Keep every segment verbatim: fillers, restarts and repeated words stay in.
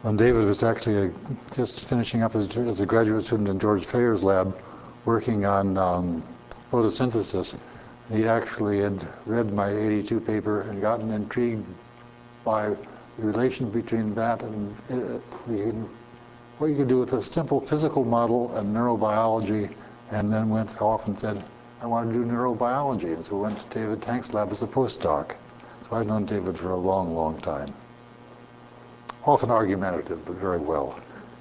when David was actually a, just finishing up as, as a graduate student in George Fayer's lab, working on um, photosynthesis. He actually had read my eighty-two paper and gotten intrigued by the relation between that and uh, what you could do with a simple physical model and neurobiology, and then went off and said, I want to do neurobiology. And so went to David Tank's lab as a postdoc. So I've known David for a long, long time. Often argumentative, but very well.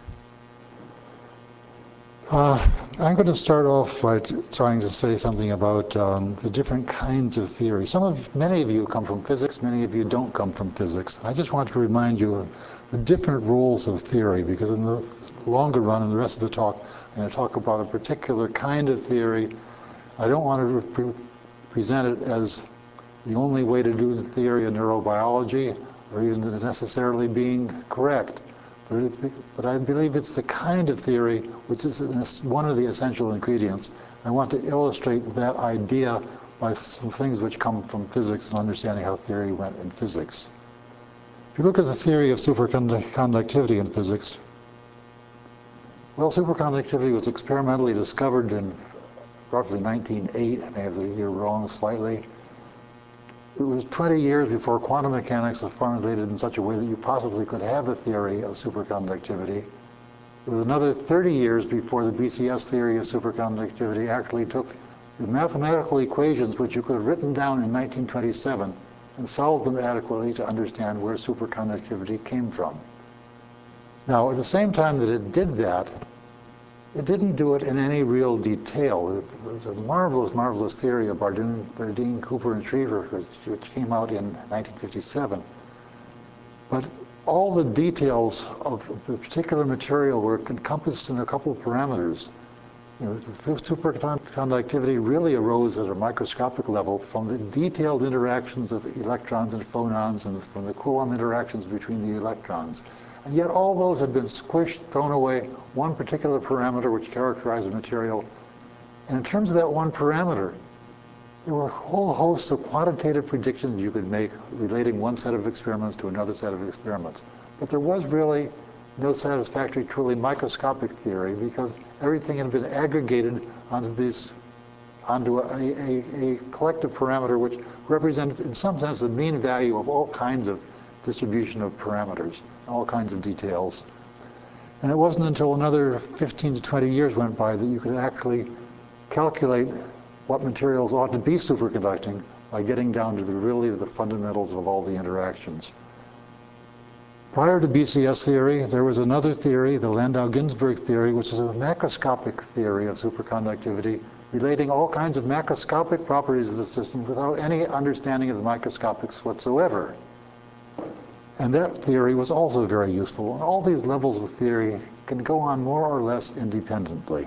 Uh, I'm going to start off by trying to say something about um, the different kinds of theory. Some of, many of you come from physics, many of you don't come from physics. I just want to remind you of the different roles of theory, because in the longer run, in the rest of the talk, I'm going to talk about a particular kind of theory. I don't want to pre present it as the only way to do the theory of neurobiology, or even as necessarily being correct. But, it, but I believe it's the kind of theory which is one of the essential ingredients. I want to illustrate that idea by some things which come from physics and understanding how theory went in physics. If you look at the theory of superconductivity in physics, well, superconductivity was experimentally discovered in roughly nineteen oh eight. I may have the year wrong slightly. It was twenty years before quantum mechanics was formulated in such a way that you possibly could have a theory of superconductivity. It was another thirty years before the B C S theory of superconductivity actually took the mathematical equations which you could have written down in nineteen twenty-seven and solved them adequately to understand where superconductivity came from. Now, at the same time that it did that, it didn't do it in any real detail. It was a marvelous, marvelous theory of Bardeen, Bardeen Cooper, and Schriever, which, which came out in nineteen fifty-seven. But all the details of the particular material were encompassed in a couple of parameters. You know, superconductivity really arose at a microscopic level from the detailed interactions of electrons and phonons and from the Coulomb interactions between the electrons. And yet all those had been squished, thrown away, one particular parameter which characterized the material. And in terms of that one parameter, there were a whole host of quantitative predictions you could make relating one set of experiments to another set of experiments. But there was really no satisfactory, truly microscopic theory, because everything had been aggregated onto these, onto a, a, a collective parameter which represented, in some sense, the mean value of all kinds of distribution of parameters, all kinds of details. And it wasn't until another fifteen to twenty years went by that you could actually calculate what materials ought to be superconducting by getting down to the really the fundamentals of all the interactions. Prior to B C S theory, there was another theory, the Landau-Ginzburg theory, which is a macroscopic theory of superconductivity, relating all kinds of macroscopic properties of the system without any understanding of the microscopics whatsoever. And that theory was also very useful. And all these levels of theory can go on more or less independently.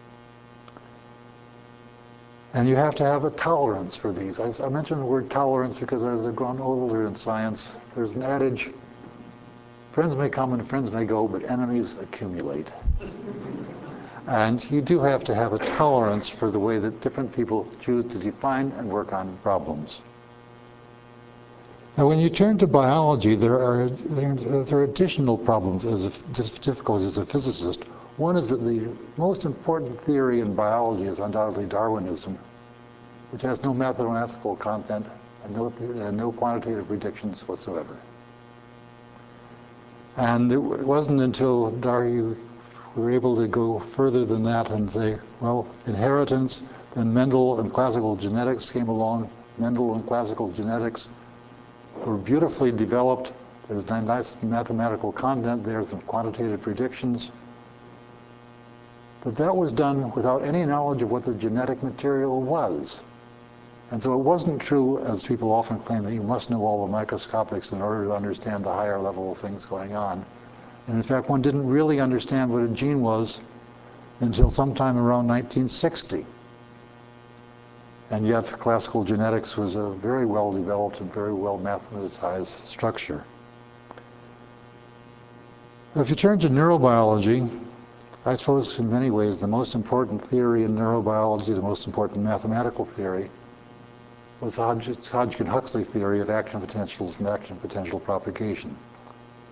And you have to have a tolerance for these. I, I mentioned the word tolerance because as I've grown older in science, there's an adage, friends may come and friends may go, but enemies accumulate. And you do have to have a tolerance for the way that different people choose to define and work on problems. Now, when you turn to biology, there are, there, there are additional problems as a, difficulties as a physicist. One is that the most important theory in biology is undoubtedly Darwinism, which has no mathematical content and no, and no quantitative predictions whatsoever. And it wasn't until Darwin we were able to go further than that and say, well, inheritance, then Mendel and classical genetics came along. Mendel and classical genetics were beautifully developed. There's nice mathematical content there, some quantitative predictions. But that was done without any knowledge of what the genetic material was. And so it wasn't true, as people often claim, that you must know all the microscopics in order to understand the higher level of things going on. And in fact, one didn't really understand what a gene was until sometime around nineteen sixty. And yet, classical genetics was a very well developed and very well mathematized structure. If you turn to neurobiology, I suppose in many ways the most important theory in neurobiology, the most important mathematical theory, was the Hodgkin-Huxley theory of action potentials and action potential propagation.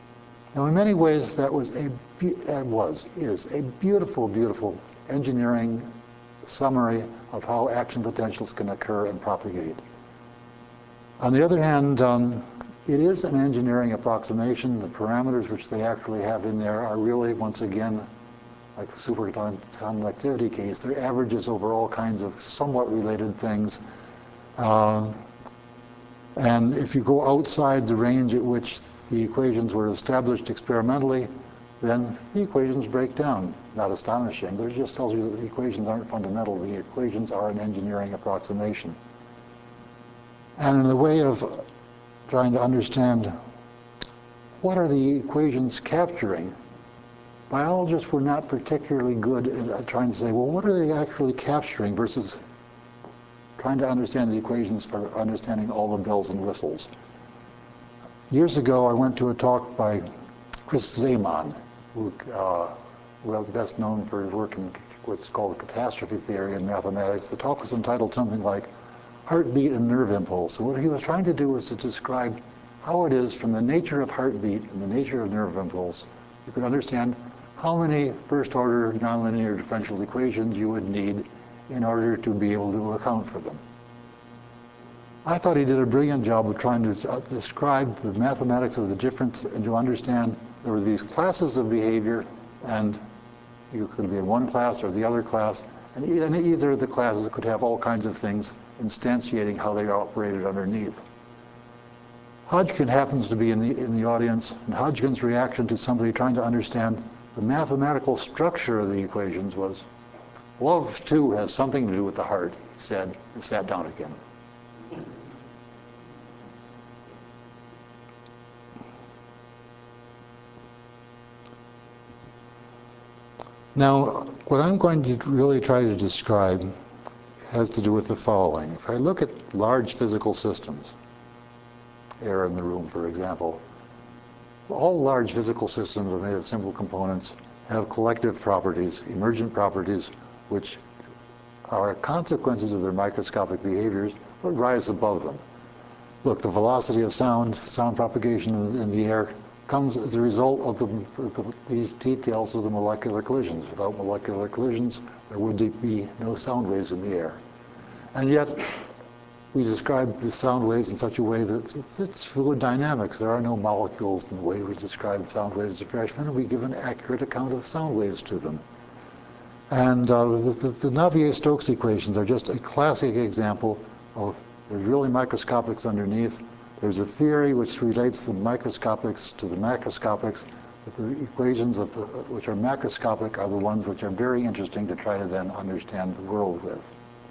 Now, in many ways, that was a it was is a beautiful, beautiful engineering summary of how action potentials can occur and propagate. On the other hand, um, it is an engineering approximation. The parameters which they actually have in there are really, once again, like the superconductivity case, they're averages over all kinds of somewhat related things. Uh, and if you go outside the range at which the equations were established experimentally, then the equations break down. Not astonishing, but it just tells you that the equations aren't fundamental. The equations are an engineering approximation. And in the way of trying to understand what are the equations capturing, biologists were not particularly good at trying to say, well, what are they actually capturing versus trying to understand the equations for understanding all the bells and whistles. Years ago, I went to a talk by Chris Zaman, who uh, well, best known for his work in what's called catastrophe theory in mathematics. The talk was entitled something like Heartbeat and Nerve Impulse. And what he was trying to do was to describe how it is from the nature of heartbeat and the nature of nerve impulse, you could understand how many first-order nonlinear differential equations you would need in order to be able to account for them. I thought he did a brilliant job of trying to describe the mathematics of the difference and to understand there were these classes of behavior, and you could be in one class or the other class, and either of the classes could have all kinds of things instantiating how they operated underneath. Hodgkin happens to be in the, in the audience, and Hodgkin's reaction to somebody trying to understand the mathematical structure of the equations was, love, too, has something to do with the heart, he said, and sat down again. Now, what I'm going to really try to describe has to do with the following. If I look at large physical systems, air in the room, for example, all large physical systems are made of simple components, have collective properties, emergent properties, which are consequences of their microscopic behaviors, but rise above them. Look, the velocity of sound, sound propagation in, in the air, comes as a result of the, the, these details of the molecular collisions. Without molecular collisions, there would be no sound waves in the air. And yet, we describe the sound waves in such a way that it's, it's fluid dynamics. There are no molecules in the way we describe sound waves to freshmen, and we give an accurate account of sound waves to them. And uh, the, the, the Navier-Stokes equations are just a classic example of there's really microscopics underneath. There's a theory which relates the microscopics to the macroscopics, but the equations of the, which are macroscopic are the ones which are very interesting to try to then understand the world with.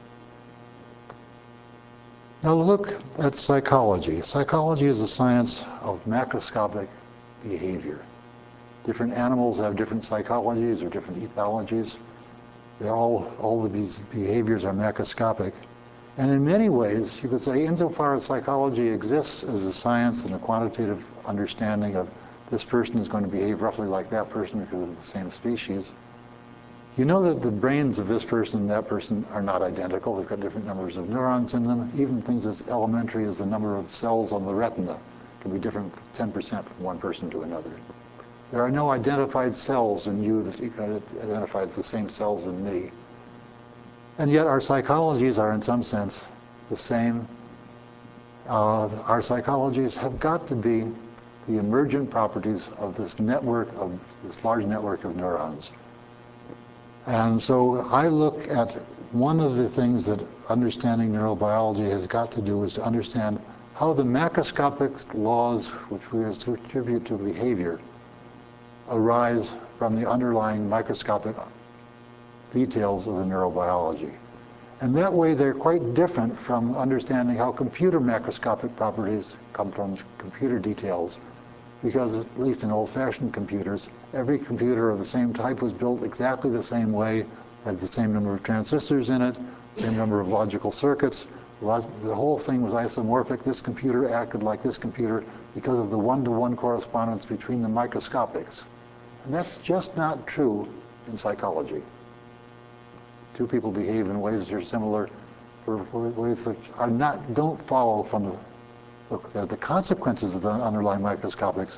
Now look at psychology. Psychology is a science of macroscopic behavior. Different animals have different psychologies or different ethologies. They're all, all of these behaviors are macroscopic. And in many ways, you could say, insofar as psychology exists as a science and a quantitative understanding of this person is going to behave roughly like that person because of the same species, you know that the brains of this person and that person are not identical. They've got different numbers of neurons in them. Even things as elementary as the number of cells on the retina can be different ten percent from one person to another. There are no identified cells in you that you can identify as the same cells in me. And yet our psychologies are in some sense the same. Uh, our psychologies have got to be the emergent properties of this network, of this large network of neurons. And so I look at one of the things that understanding neurobiology has got to do is to understand how the macroscopic laws which we attribute to behavior arise from the underlying microscopic details of the neurobiology. And that way they're quite different from understanding how computer macroscopic properties come from computer details, because at least in old-fashioned computers, every computer of the same type was built exactly the same way, had the same number of transistors in it, same number of logical circuits. The whole thing was isomorphic. This computer acted like this computer because of the one-to-one correspondence between the microscopics. And that's just not true in psychology. Two people behave in ways that are similar for ways which are not, don't follow from the, look, they're the consequences of the underlying microscopics,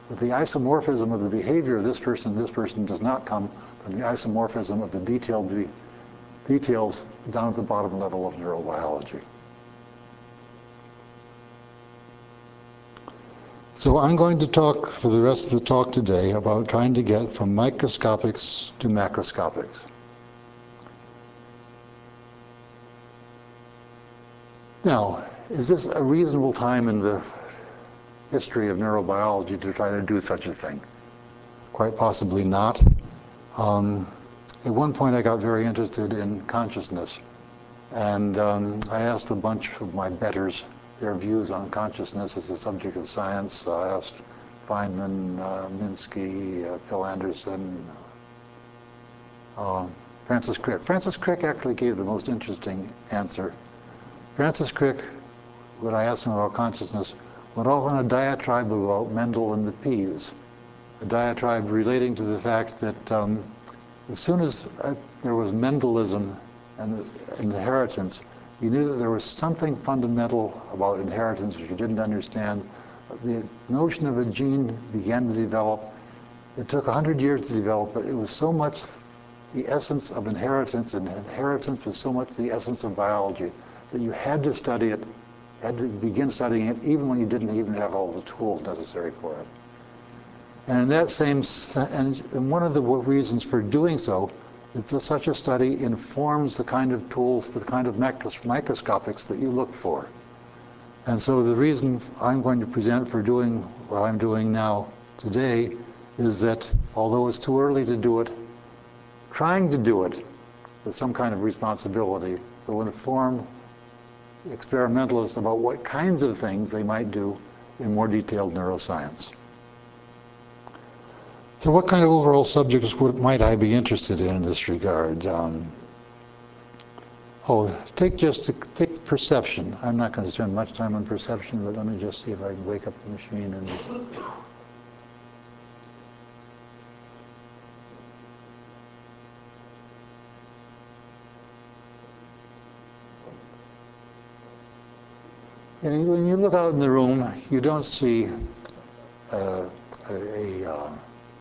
But the isomorphism of the behavior of this person and this person does not come from the isomorphism of the detailed de details down at the bottom level of neurobiology. So I'm going to talk for the rest of the talk today about trying to get from microscopics to macroscopics. Now, is this a reasonable time in the history of neurobiology to try to do such a thing? Quite possibly not. Um, at one point I got very interested in consciousnsness, and um, I asked a bunch of my betters their views on consciousness as a subject of science. I asked Feynman, uh, Minsky, uh, Bill Anderson, uh, Francis Crick. Francis Crick actually gave the most interesting answer. Francis Crick, when I asked him about consciousness, went off on a diatribe about Mendel and the peas, a diatribe relating to the fact that um, as soon as uh, there was Mendelism and inheritance, you knew that there was something fundamental about inheritance which you didn't understand. The notion of a gene began to develop. It took a hundred years to develop, but it was so much the essence of inheritance, and inheritance was so much the essence of biology, that you had to study it, had to begin studying it, even when you didn't even have all the tools necessary for it. And in that same, and one of the reasons for doing so is that such a study informs the kind of tools, the kind of microscopics that you look for. And so the reason I'm going to present for doing what I'm doing now today is that although it's too early to do it, trying to do it with some kind of responsibility will inform experimentalists about what kinds of things they might do in more detailed neuroscience. So what kind of overall subjects would, might I be interested in in this regard? Um, oh, take just take perception. I'm not going to spend much time on perception, but let me just see if I can wake up the machine and just... And when you look out in the room, you don't see uh, a, a, uh,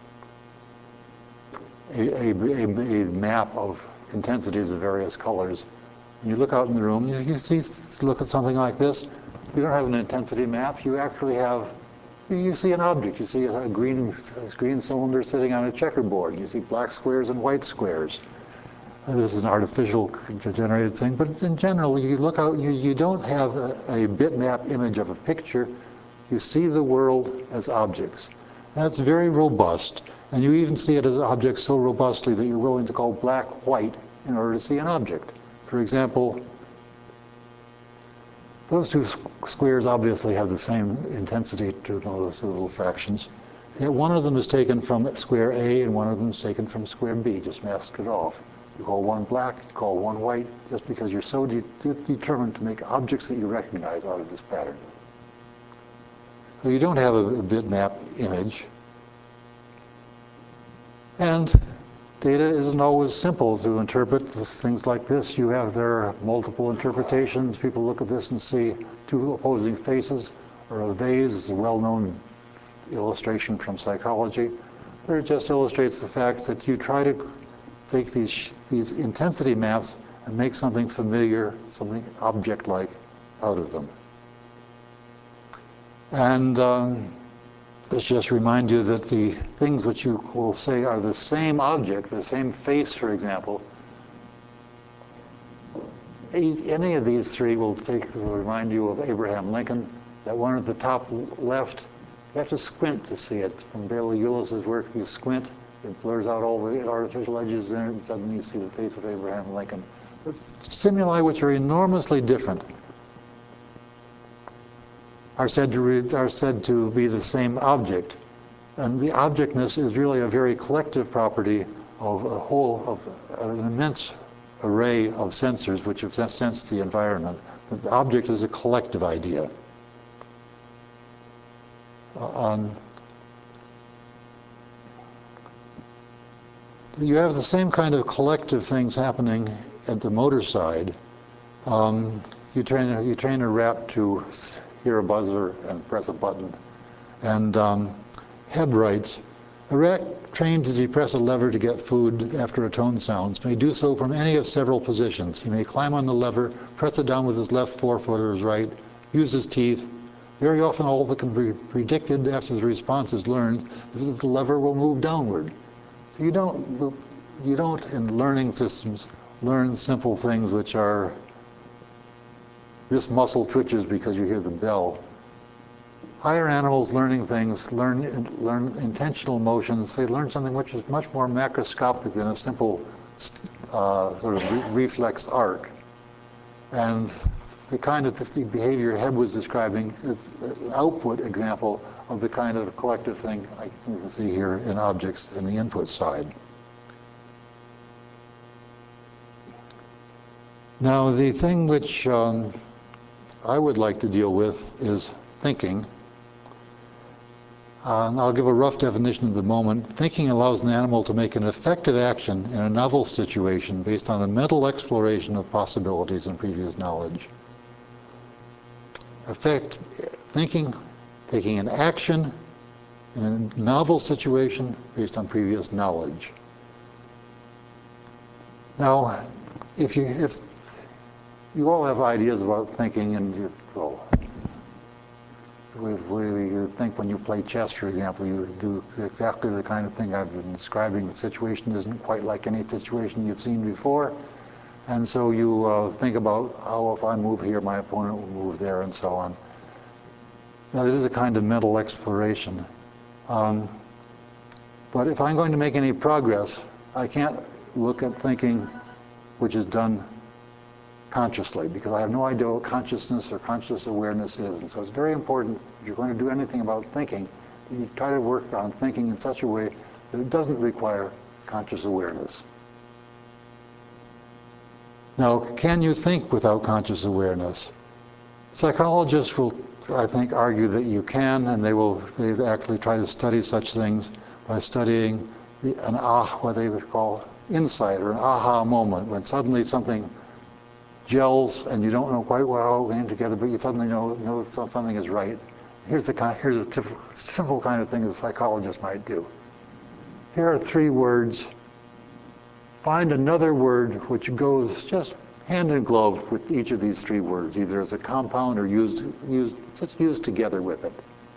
a, a, a, a map of intensities of various colors. When you look out in the room, you, you see, look at something like this. You don't have an intensity map. You actually have, you see an object. You see a green, a green cylinder sitting on a checkerboard. You see black squares and white squares. This is an artificial generated thing, but in general, you look out, you, you don't have a, a bitmap image of a picture. You see the world as objects. That's very robust, and you even see it as objects so robustly that you're willing to call black white in order to see an object. For example, those two squares obviously have the same intensity to those two little fractions. Yet one of them is taken from square A and one of them is taken from square B, just mask it off. You call one black, you call one white, just because you're so de de determined to make objects that you recognize out of this pattern. So you don't have a, a bitmap image. And data isn't always simple to interpret. Things like this, you have there are multiple interpretations. People look at this and see two opposing faces, or a vase is a well-known illustration from psychology. But it just illustrates the fact that you try to take these, these intensity maps and make something familiar, something object-like out of them. And um, let's just remind you that the things which you will say are the same object, the same face, for example, any of these three will take will remind you of Abraham Lincoln. That one at the top left, you have to squint to see it. From Bailey Eulis's work, you squint, it blurs out all the artificial edges there, and suddenly you see the face of Abraham Lincoln. But stimuli which are enormously different are said to re are said to be the same object, and the objectness is really a very collective property of a whole of an immense array of sensors which have sensed the environment. But the object is a collective idea. Um, you have the same kind of collective things happening at the motor side. Um, you train a, you train a rat to hear a buzzer and press a button, and um, Hebb writes, a rat trained to depress a lever to get food after a tone sounds may do so from any of several positions. He may climb on the lever, press it down with his left forefoot or his right, use his teeth. Very often all that can be predicted after the response is learned is that the lever will move downward. So you don't, you don't in learning systems learn simple things which are this muscle twitches because you hear the bell. Higher animals learning things learn, learn intentional motions. They learn something which is much more macroscopic than a simple uh, sort of re reflex arc. And the kind of the behavior Hebb was describing is an output example of the kind of collective thing I, you can see here in objects in the input side. Now, the thing which um, I would like to deal with is thinking. Uh, and I'll give a rough definition at the moment. Thinking allows an animal to make an effective action in a novel situation based on a mental exploration of possibilities and previous knowledge. Effect, thinking, taking an action in a novel situation based on previous knowledge. Now, if you, if you all have ideas about thinking, and you, well, you think when you play chess, for example, you do exactly the kind of thing I've been describing. The situation isn't quite like any situation you've seen before. And so you uh, think about how if I move here, my opponent will move there, and so on. That is a kind of mental exploration. Um, but if I'm going to make any progress, I can't look at thinking which is done consciously, because I have no idea what consciousness or conscious awareness is. And so it's very important, if you're going to do anything about thinking, that you try to work on thinking in such a way that it doesn't require conscious awareness. Now, can you think without conscious awareness? Psychologists will, I think, argue that you can, and they will they actually try to study such things by studying the, an ah, what they would call insight, or an aha moment, when suddenly something gels and you don't know quite how it came together, but you suddenly know, know that something is right. Here's the kind, here's a simple kind of thing that a psychologist might do. Here are three words. Find another word which goes just hand in glove with each of these three words, either as a compound or used, used just used together with it.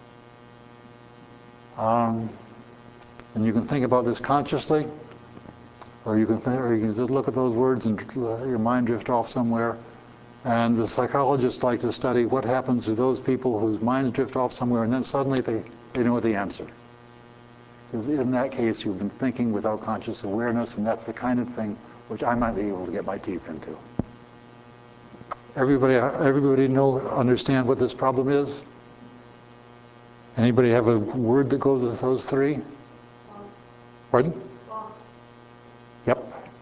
Um, and you can think about this consciously, or you can think, or you can just look at those words and let your mind drift off somewhere. And the psychologists like to study what happens to those people whose minds drift off somewhere, and then suddenly they, they know the answer. Because in that case, you've been thinking without conscious awareness, and that's the kind of thing which I might be able to get my teeth into. Everybody, everybody know, understand what this problem is? Anybody have a word that goes with those three? Pardon? Yep.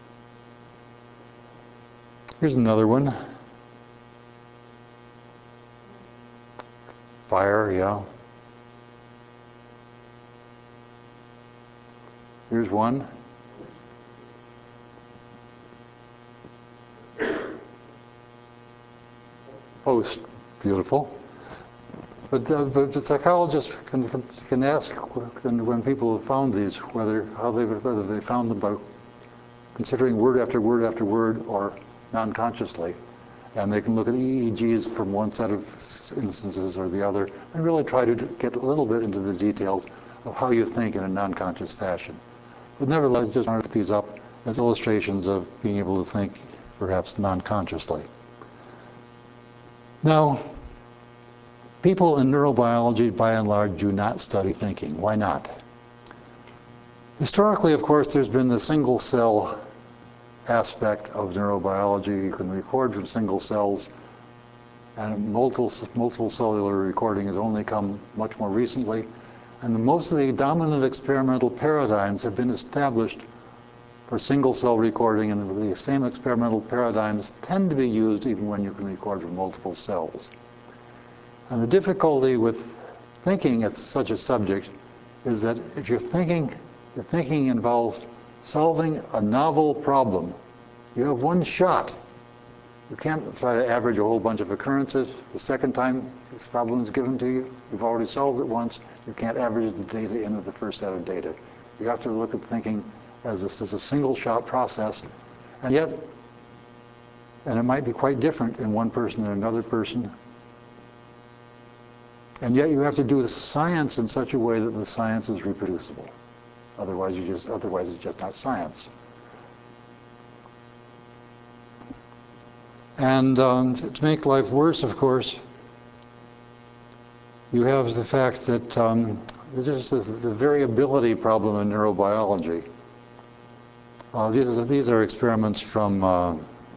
Here's another one. Fire, yeah. Here's one. Post, beautiful. But, uh, but the psychologists can, can ask when people have found these, whether how they whether they found them by considering word after word after word or non-consciously, and they can look at E E Gs from one set of instances or the other, and really try to get a little bit into the details of how you think in a non-conscious fashion. But nevertheless, just mark these up as illustrations of being able to think, perhaps non-consciously. Now, people in neurobiology, by and large, do not study thinking. Why not? Historically, of course, there's been the single cell aspect of neurobiology. You can record from single cells, and multiple, multiple cellular recording has only come much more recently. And the, most of the dominant experimental paradigms have been established for single cell recording, and the same experimental paradigms tend to be used even when you can record from multiple cells. And the difficulty with thinking as such a subject is that if you're thinking, if thinking involves solving a novel problem, you have one shot. You can't try to average a whole bunch of occurrences. The second time this problem is given to you, you've already solved it once. You can't average the data into the first set of data. You have to look at thinking as this is a single-shot process, and yet, and it might be quite different in one person and another person, and yet you have to do the science in such a way that the science is reproducible. Otherwise, you just otherwise it's just not science. And um, to make life worse, of course, you have the fact that um, there's this, the variability problem in neurobiology. Uh, these, are, these are experiments from uh,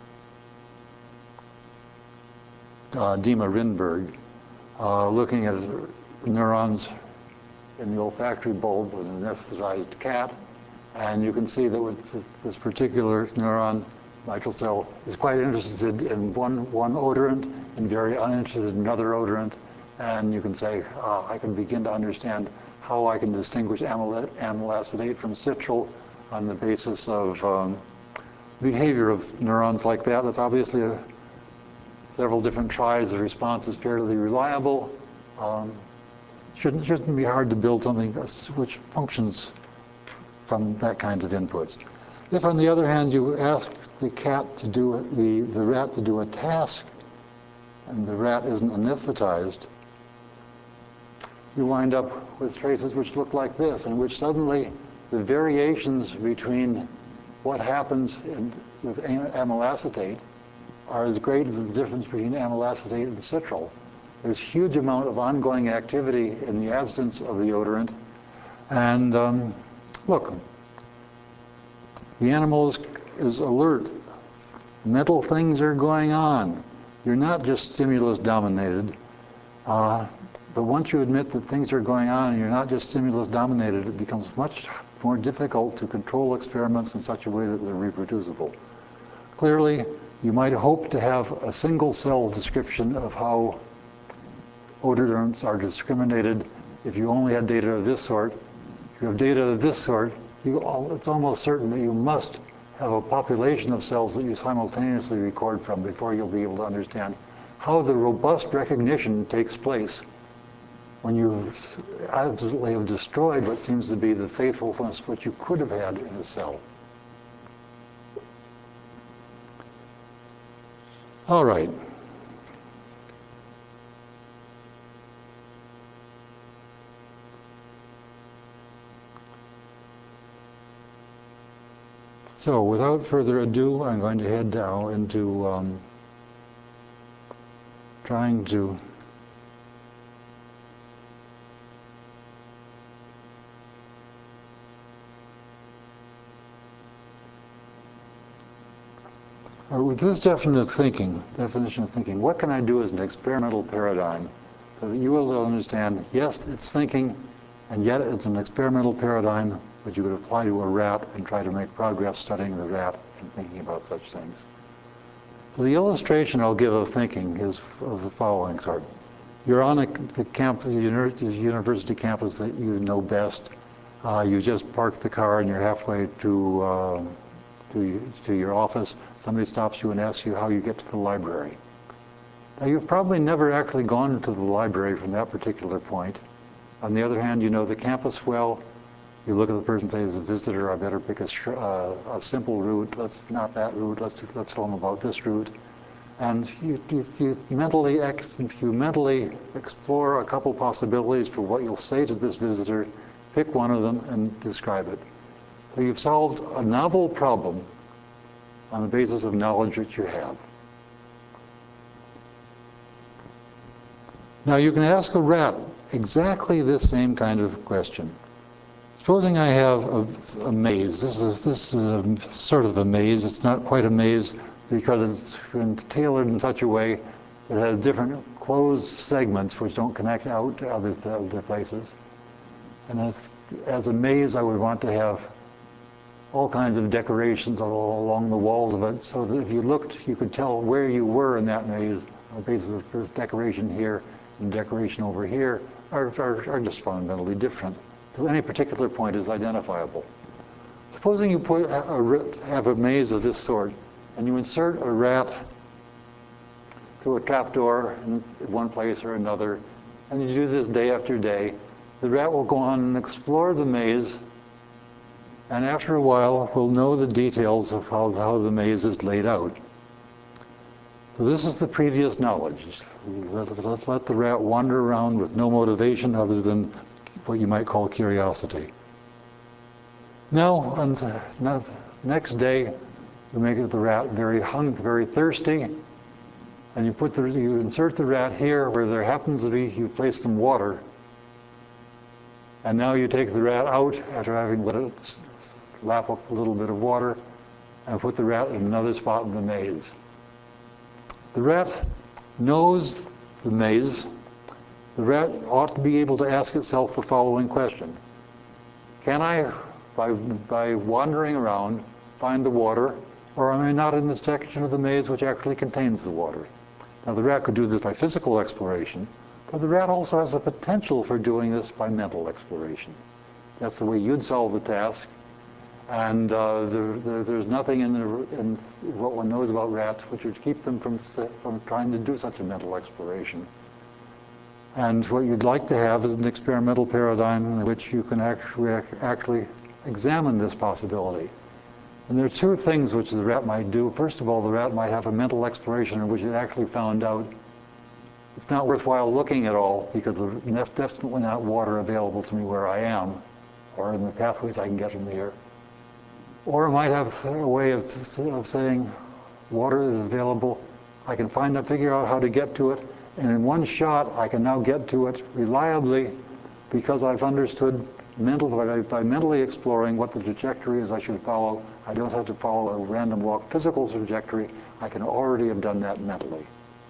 uh, Dima Rindberg, uh, looking at neurons in the olfactory bulb with an anesthetized cat. And you can see that with this particular neuron, mitral cell, is quite interested in one, one odorant and very uninterested in another odorant. And you can say, uh, I can begin to understand how I can distinguish amyl amylacetate from citral on the basis of um, behavior of neurons like that. That's obviously a, several different tries. The response is fairly reliable. Um, shouldn't, shouldn't be hard to build something which functions from that kind of inputs. If, on the other hand, you ask the cat to do the, the rat to do a task, and the rat isn't anesthetized, you wind up with traces which look like this, in which suddenly the variations between what happens in, with amylacetate are as great as the difference between amylacetate and citral. There's huge amount of ongoing activity in the absence of the odorant. And um, look, the animal is, is alert. Mental things are going on. You're not just stimulus dominated. Uh, but once you admit that things are going on and you're not just stimulus dominated, it becomes much more difficult to control experiments in such a way that they're reproducible. Clearly, you might hope to have a single cell description of how odorants are discriminated if you only had data of this sort. If you have data of this sort, you, it's almost certain that you must have a population of cells that you simultaneously record from before you'll be able to understand how the robust recognition takes place when you absolutely have destroyed what seems to be the faithfulness which you could have had in a cell. All right. So without further ado, I'm going to head now into um, trying to Uh, with this definition of thinking, definition of thinking, what can I do as an experimental paradigm so that you will understand, yes, it's thinking, and yet it's an experimental paradigm which you would apply to a rat and try to make progress studying the rat and thinking about such things. So the illustration I'll give of thinking is of the following sort. You're on a, the, camp, the university campus that you know best. Uh, you just parked the car and you're halfway to uh, To, to your office, somebody stops you and asks you how you get to the library. Now, you've probably never actually gone to the library from that particular point. On the other hand, you know the campus well. You look at the person and say, as a visitor, I better pick a, uh, a simple route. Let's not that route. Let's, let's tell them about this route. And you, you, you, mentally ex, you mentally explore a couple possibilities for what you'll say to this visitor, pick one of them, and describe it. So you've solved a novel problem on the basis of knowledge that you have. Now you can ask a rat exactly this same kind of question. Supposing I have a, a maze. This is, this is a, sort of a maze. It's not quite a maze because it's been tailored in such a way that it has different closed segments which don't connect out to other, to other places. And if, as a maze, I would want to have all kinds of decorations all along the walls of it, so that if you looked, you could tell where you were in that maze on the basis of this decoration here and decoration over here are, are, are just fundamentally different. So any particular point is identifiable. Supposing you put a, a, have a maze of this sort, and you insert a rat through a trapdoor in one place or another, and you do this day after day, The rat will go on and explore the maze, and after a while will know the details of how, how the maze is laid out. So this is the previous knowledge. Let, let, let the rat wander around with no motivation other than what you might call curiosity. Now, on the next day, you make the rat very hungry, very thirsty, and you put the, you insert the rat here where there happens to be, you place some water, and now you take the rat out after having let it lap up a little bit of water, and put the rat in another spot in the maze. The rat knows the maze. The rat ought to be able to ask itself the following question: can I, by, by wandering around, find the water, or am I not in the section of the maze which actually contains the water? Now, the rat could do this by physical exploration, but the rat also has the potential for doing this by mental exploration. That's the way you'd solve the task. And uh, there, there, there's nothing in, the, in what one knows about rats which would keep them from, from trying to do such a mental exploration. And what you'd like to have is an experimental paradigm in which you can actually, actually examine this possibility. And there are two things which the rat might do. First of all, the rat might have a mental exploration in which it actually found out it's not worthwhile looking at all because there's definitely not water available to me where I am or in the pathways I can get from here. Or it might have a way of, of saying, water is available, I can find out, figure out how to get to it, and in one shot I can now get to it reliably because I've understood mental, by, by mentally exploring what the trajectory is I should follow. I don't have to follow a random walk physical trajectory, I can already have done that mentally.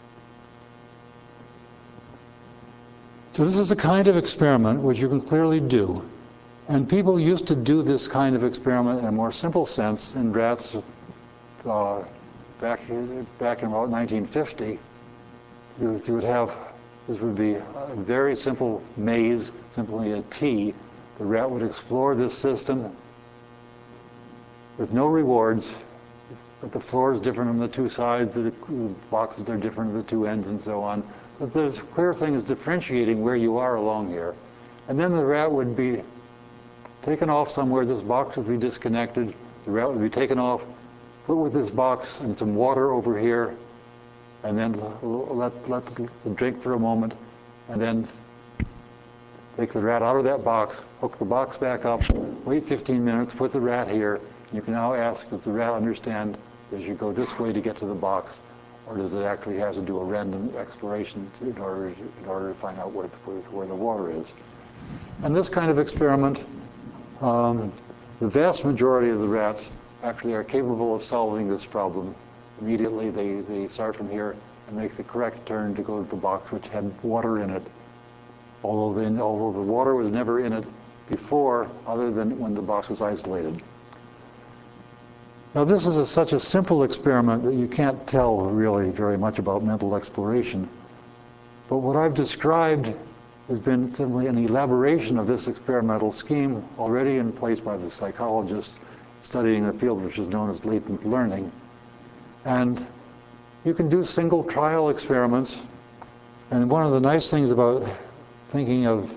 So this is a kind of experiment which you can clearly do. And people used to do this kind of experiment in a more simple sense in rats uh, back, back in about nineteen fifty. You, you would have, this would be a very simple maze, simply a T. The rat would explore this system with no rewards, but the floor is different on the two sides, the boxes are different at the two ends, and so on. But there's a clear thing is differentiating where you are along here. And then the rat would be taken off somewhere, this box would be disconnected, the rat would be taken off, put with this box and some water over here, and then let, let it drink for a moment, and then take the rat out of that box, hook the box back up, wait fifteen minutes, put the rat here. You can now ask, does the rat understand that you go this way to get to the box, or does it actually have to do a random exploration to, in, order, in order to find out where, where, where the water is? And this kind of experiment, Um, the vast majority of the rats actually are capable of solving this problem. Immediately they, they start from here and make the correct turn to go to the box which had water in it, although, they, although the water was never in it before, other than when the box was isolated. Now this is a, such a simple experiment that you can't tell really very much about mental exploration. But what I've described has been simply an elaboration of this experimental scheme already in place by the psychologists studying a field which is known as latent learning. And you can do single trial experiments. And one of the nice things about thinking of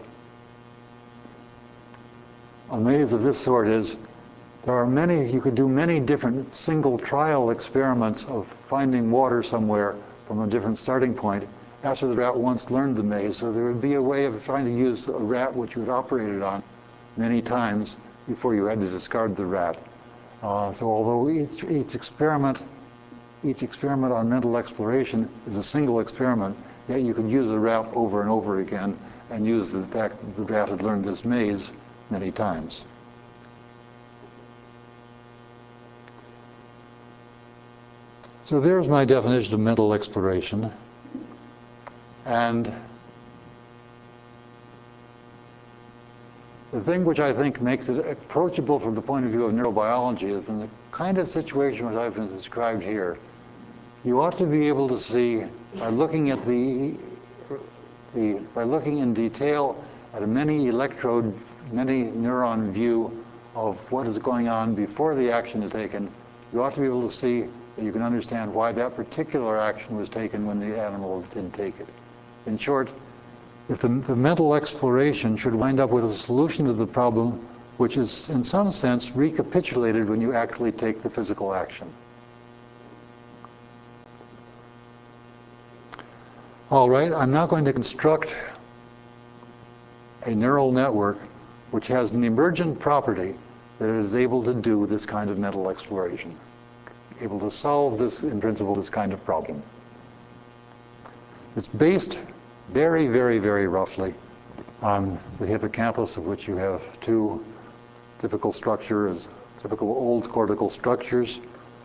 a maze of this sort is there are many, you could do many different single trial experiments of finding water somewhere from a different starting point after the rat once learned the maze. So there would be a way of trying to use a rat which you had operated on many times before you had to discard the rat. Uh, so although each, each experiment, each experiment on mental exploration is a single experiment, yet you could use a rat over and over again and use the fact that the rat had learned this maze many times. So there's my definition of mental exploration. And the thing which I think makes it approachable from the point of view of neurobiology is in the kind of situation which I've been described here. You ought to be able to see, by looking at the, the by looking in detail at a many electrode, many neuron view of what is going on before the action is taken, you ought to be able to see that you can understand why that particular action was taken when the animal didn't take it. In short, if the, the mental exploration should wind up with a solution to the problem which is in some sense recapitulated when you actually take the physical action. All right, I'm now going to construct a neural network which has an emergent property that is able to do this kind of mental exploration, able to solve this, in principle, this kind of problem. It's based very, very, very roughly on the hippocampus, of which you have two typical structures, typical old cortical structures.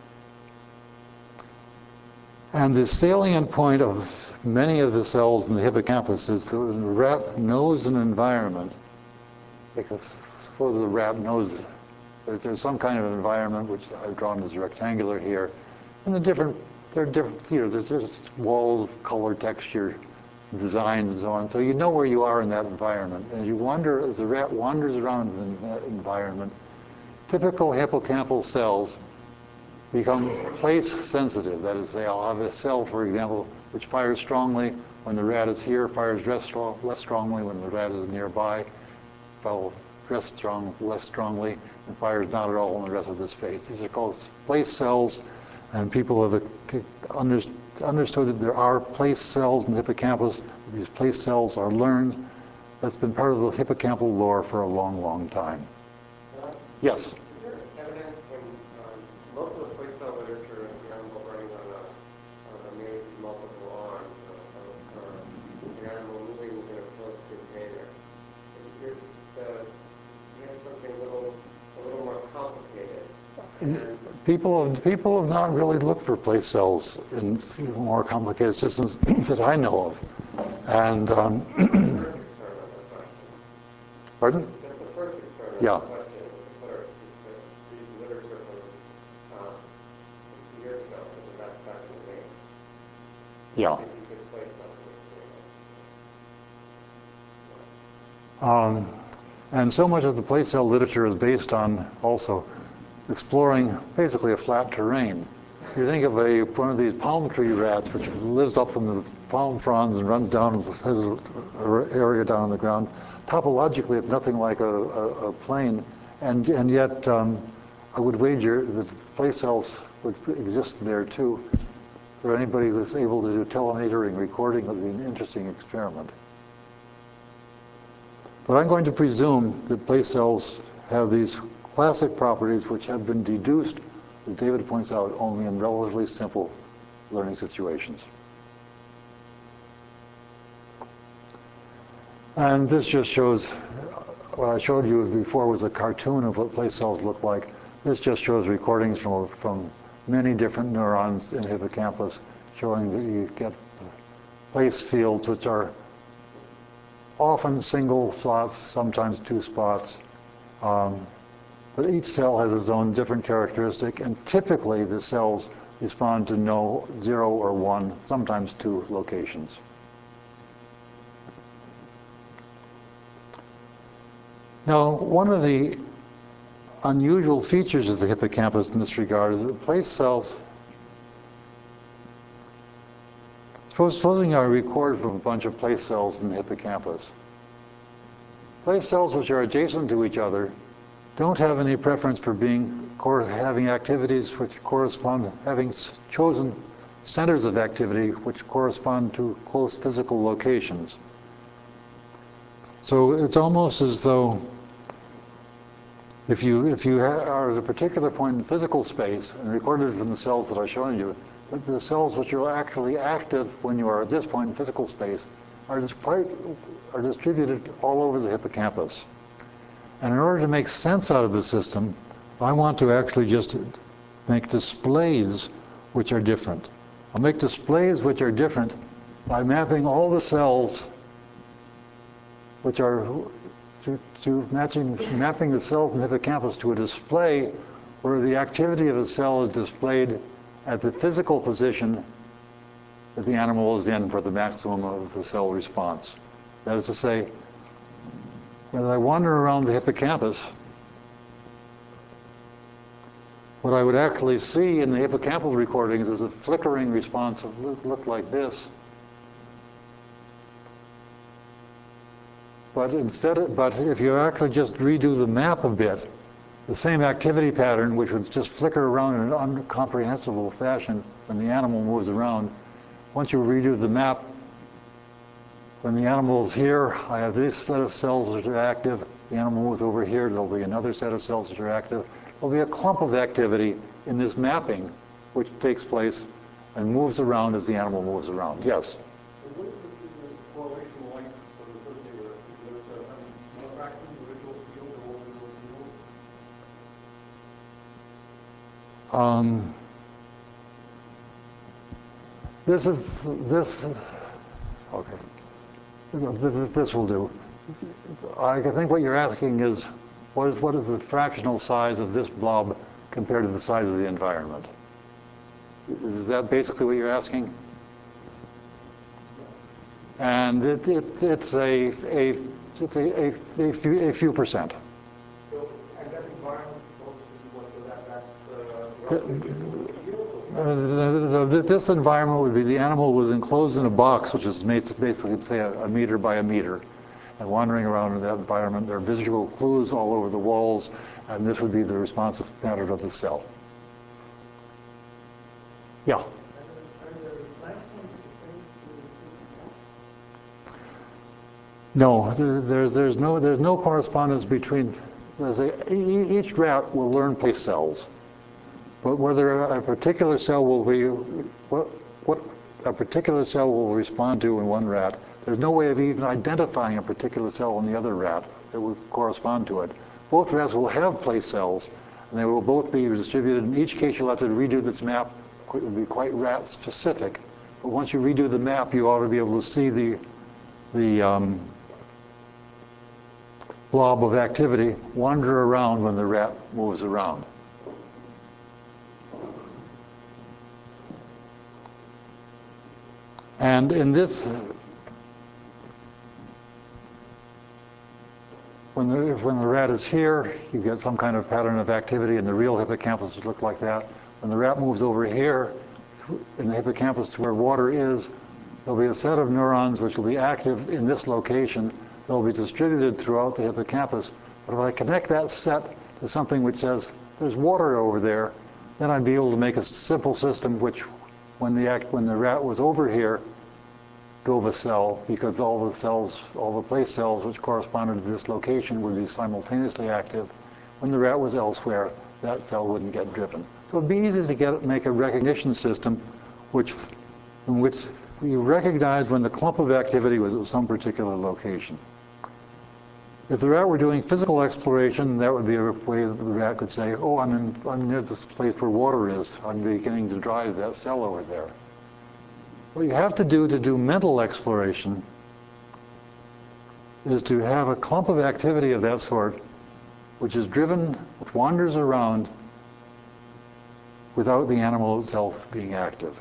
And the salient point of many of the cells in the hippocampus is that the rat knows an environment, because suppose the rat knows that there's some kind of environment, which I've drawn as rectangular here, and the different, there are different, you know, there's, there's walls, color, texture, designs, and so on. So you know where you are in that environment. And you wander, as the rat wanders around in that environment, typical hippocampal cells become place sensitive. That is, I'll have a cell, for example, which fires strongly when the rat is here, fires less strongly when the rat is nearby, fires less, strong, less strongly, and fires not at all in the rest of the space. These are called place cells, and people have understood that there are place cells in the hippocampus. These place cells are learned. That's been part of the hippocampal lore for a long, long time. Uh, Yes? Is there evidence in um, most of the place cell literature of the animal running on a, on a maze with multiple arms, or, or an animal moving in a closed container? If the, you have something a little, a little more complicated. And People have, people have not really looked for place cells in more complicated systems that I know of. And, um, pardon? That's the first experiment. Yeah. Question is the clerk, is to read the literature from um, sixty years ago, because that's back in the maze. Yeah. If you could place something. Um, and so much of the place cell literature is based on also exploring basically a flat terrain. You think of a, one of these palm tree rats, which lives up in the palm fronds and runs down and has an area down on the ground. Topologically, it's nothing like a, a, a plane, and, and yet um, I would wager that place cells would exist there too. For anybody who's able to do telemetering recording, it would be an interesting experiment. But I'm going to presume that place cells have these classic properties which have been deduced, as David points out, only in relatively simple learning situations. And this just shows, what I showed you before was a cartoon of what place cells look like. This just shows recordings from, from many different neurons in hippocampus, showing that you get place fields, which are often single spots, sometimes two spots. Um, But each cell has its own different characteristic, and typically the cells respond to no, zero, or one, sometimes two locations. Now, one of the unusual features of the hippocampus in this regard is that place cells, supposing I record from a bunch of place cells in the hippocampus, place cells which are adjacent to each other don't have any preference for being having activities which correspond, having chosen centers of activity which correspond to close physical locations. So it's almost as though if you if you are at a particular point in physical space and recorded from the cells that I've shown you, that the cells which are actually active when you are at this point in physical space are quite are distributed all over the hippocampus. And in order to make sense out of the system, I want to actually just make displays which are different. I'll make displays which are different by mapping all the cells which are to, to matching, mapping the cells in the hippocampus to a display where the activity of a cell is displayed at the physical position that the animal is in for the maximum of the cell response. That is to say, as I wander around the hippocampus, what I would actually see in the hippocampal recordings is a flickering response that looked like this. but instead of, but if you actually just redo the map a bit, the same activity pattern, which would just flicker around in an incomprehensible fashion when the animal moves around, once you redo the map, when the animal's here, I have this set of cells that are active. The animal moves over here, there'll be another set of cells that are active. There'll be a clump of activity in this mapping which takes place and moves around as the animal moves around. Yes? What is the correlation length sort of associated with it? Is it a more fraction of the visual field or more visual field? Um, this is, this, okay. This, this will do. I think what you're asking is, what is, what is the fractional size of this blob compared to the size of the environment? Is that basically what you're asking? And it, it, it's a, a, it's a, a, a, few, a few percent. So, and that environment is supposed to be what, so that, that's uh, relative Uh, this environment would be the animal was enclosed in a box, which is basically, say, a, a meter by a meter, and wandering around in that environment. There are visual clues all over the walls, and this would be the responsive pattern of the cell. Yeah? No, there's, there's no, there's no correspondence between, there's a, each rat will learn place cells. But whether a particular cell will be, what, what a particular cell will respond to in one rat, there's no way of even identifying a particular cell in the other rat that would correspond to it. Both rats will have place cells, and they will both be distributed. In each case, you'll have to redo this map. It will be quite rat specific. But once you redo the map, you ought to be able to see the, the um, blob of activity wander around when the rat moves around. And in this, when the, if, when the rat is here, you get some kind of pattern of activity, and the real hippocampus would look like that. When the rat moves over here, in the hippocampus to where water is, there'll be a set of neurons which will be active in this location. They'll be distributed throughout the hippocampus. But if I connect that set to something which says, there's water over there, then I'd be able to make a simple system which, when the, act, when the rat was over here, drove a cell, because all the cells, all the place cells which corresponded to this location would be simultaneously active. When the rat was elsewhere, that cell wouldn't get driven. So it'd be easy to get make a recognition system which, in which you recognize when the clump of activity was at some particular location. If the rat were doing physical exploration, that would be a way that the rat could say, oh, I'm, in, I'm near this place where water is. I'm beginning to drive that cell over there. What you have to do to do mental exploration is to have a clump of activity of that sort which is driven, which wanders around without the animal itself being active.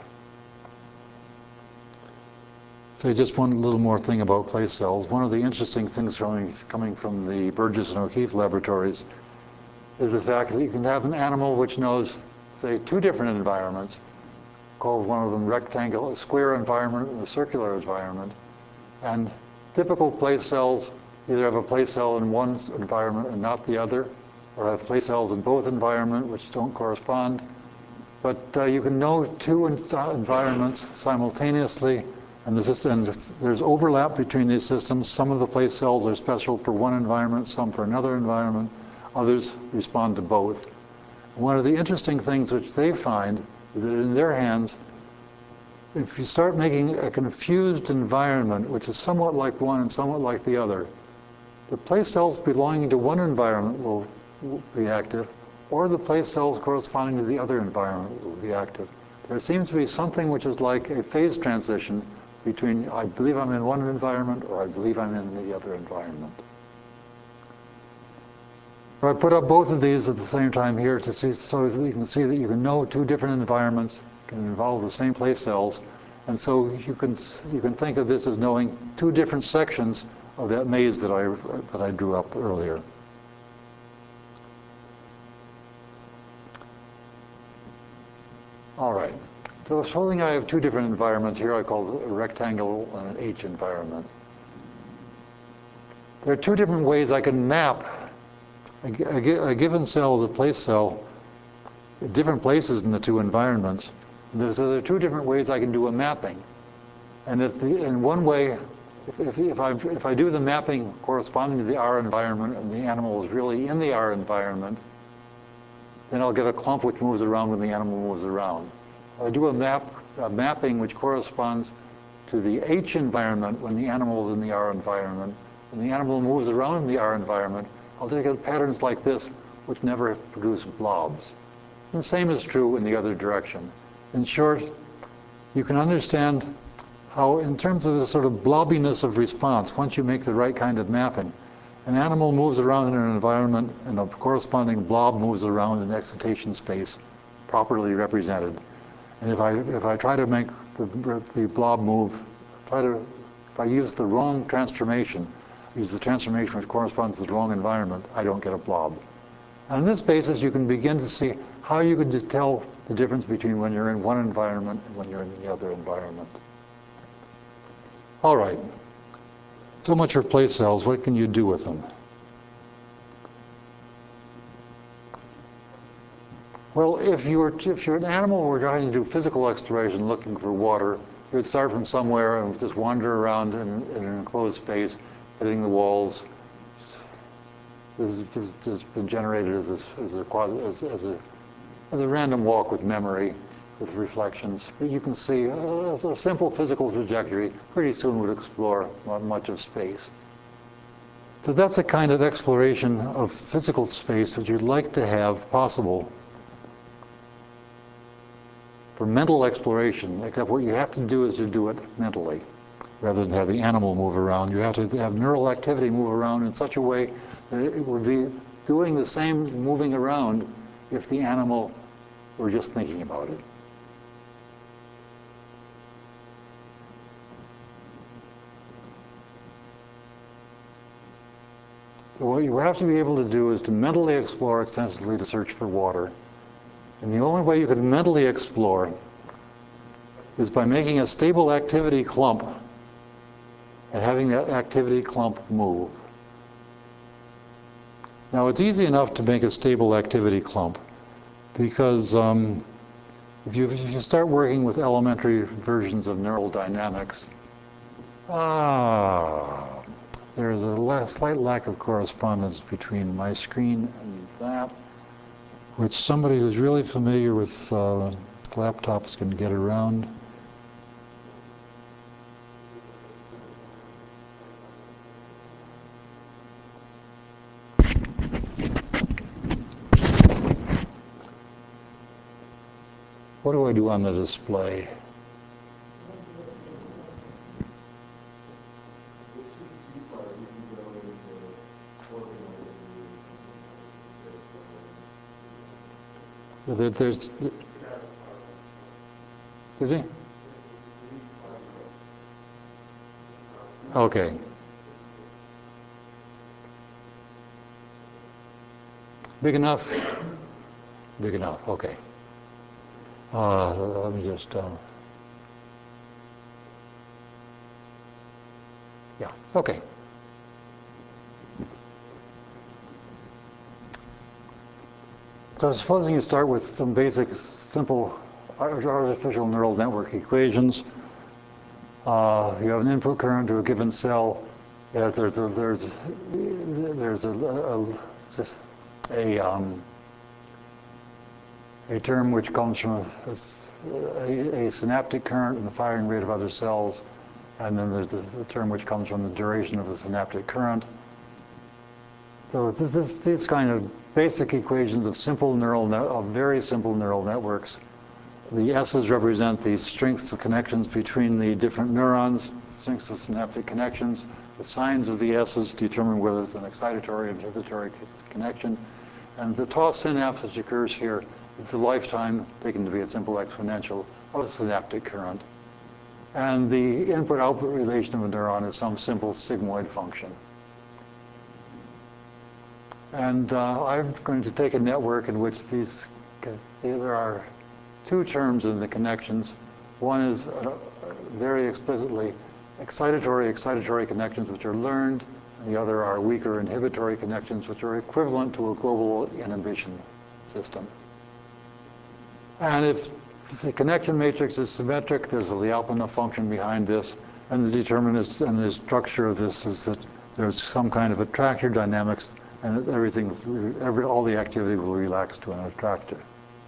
Say just one little more thing about place cells. One of the interesting things coming, coming from the Burgess and O'Keefe laboratories is the fact that you can have an animal which knows, say, two different environments, called one of them rectangle, a square environment and a circular environment. And typical place cells either have a place cell in one environment and not the other, or have place cells in both environments which don't correspond. But uh, you can know two environments simultaneously, and, this is, and there's overlap between these systems. Some of the place cells are special for one environment, some for another environment. Others respond to both. One of the interesting things which they find is that in their hands, if you start making a confused environment, which is somewhat like one and somewhat like the other, the place cells belonging to one environment will, will be active, or the place cells corresponding to the other environment will be active. There seems to be something which is like a phase transition between I believe I'm in one environment or I believe I'm in the other environment. I put up both of these at the same time here to see, so that you can see that you can know two different environments can involve the same place cells, and so you can you can think of this as knowing two different sections of that maze that I that I drew up earlier. All right. So supposing I have two different environments here, I call it a rectangle and an H environment. there are two different ways I can map a, a, a given cell as a place cell at different places in the two environments. There's, so there are two different ways I can do a mapping. And if the, in one way, if, if, if, I, if I do the mapping corresponding to the R environment and the animal is really in the R environment, then I'll get a clump which moves around when the animal moves around. If I do a, map, a mapping which corresponds to the H environment when the animal is in the R environment, when the animal moves around in the R environment, I'll get patterns like this which never produce blobs. And the same is true in the other direction. In short, you can understand how, in terms of the sort of blobbiness of response, once you make the right kind of mapping, an animal moves around in an environment and a corresponding blob moves around in excitation space, properly represented. And if I, if I try to make the, the blob move, try to, if I use the wrong transformation, use the transformation which corresponds to the wrong environment, I don't get a blob. On this basis, you can begin to see how you can just tell the difference between when you're in one environment and when you're in the other environment. All right. So much for place cells. What can you do with them? Well, if you're, if you're an animal and we're trying to do physical exploration looking for water, you would start from somewhere and just wander around in, in an enclosed space, hitting the walls. This has just been generated as a, as, a, as, as, a, as a random walk with memory, with reflections. But you can see uh, as a simple physical trajectory, pretty soon would explore much of space. So that's a kind of exploration of physical space that you'd like to have possible for mental exploration, except what you have to do is to do it mentally, rather than have the animal move around. You have to have neural activity move around in such a way that it would be doing the same moving around if the animal were just thinking about it. So what you have to be able to do is to mentally explore extensively to search for water. And the only way you can mentally explore is by making a stable activity clump and having that activity clump move. Now, it's easy enough to make a stable activity clump because um, if, you, if you start working with elementary versions of neural dynamics, ah, there's a la slight lack of correspondence between my screen and that, which somebody who's really familiar with uh, laptops can get around. What do I do on the display? There, there's, there, excuse me? Okay. Big enough? Big enough, okay. Uh, let me just, uh, yeah, okay. So supposing you start with some basic, simple artificial neural network equations. Uh, you have an input current to a given cell. Yeah, there's a, there's there's a a, a, um, a term which comes from a, a, a synaptic current and the firing rate of other cells, and then there's the, the term which comes from the duration of the synaptic current. So this, these kind of basic equations of simple neural net, of very simple neural networks. The S's represent the strengths of connections between the different neurons, strengths of synaptic connections. The signs of the S's determine whether it's an excitatory or inhibitory connection. And the tau synapse which occurs here is the lifetime, taken to be a simple exponential, of a synaptic current. And the input-output relation of a neuron is some simple sigmoid function. And uh, I'm going to take a network in which these, there are two terms in the connections. One is uh, very explicitly excitatory excitatory connections which are learned, and the other are weaker inhibitory connections, which are equivalent to a global inhibition system. And if the connection matrix is symmetric, there's a Lyapunov function behind this, and the determinant and the structure of this is that there's some kind of attractor dynamics, and everything, every, all the activity will relax to an attractor.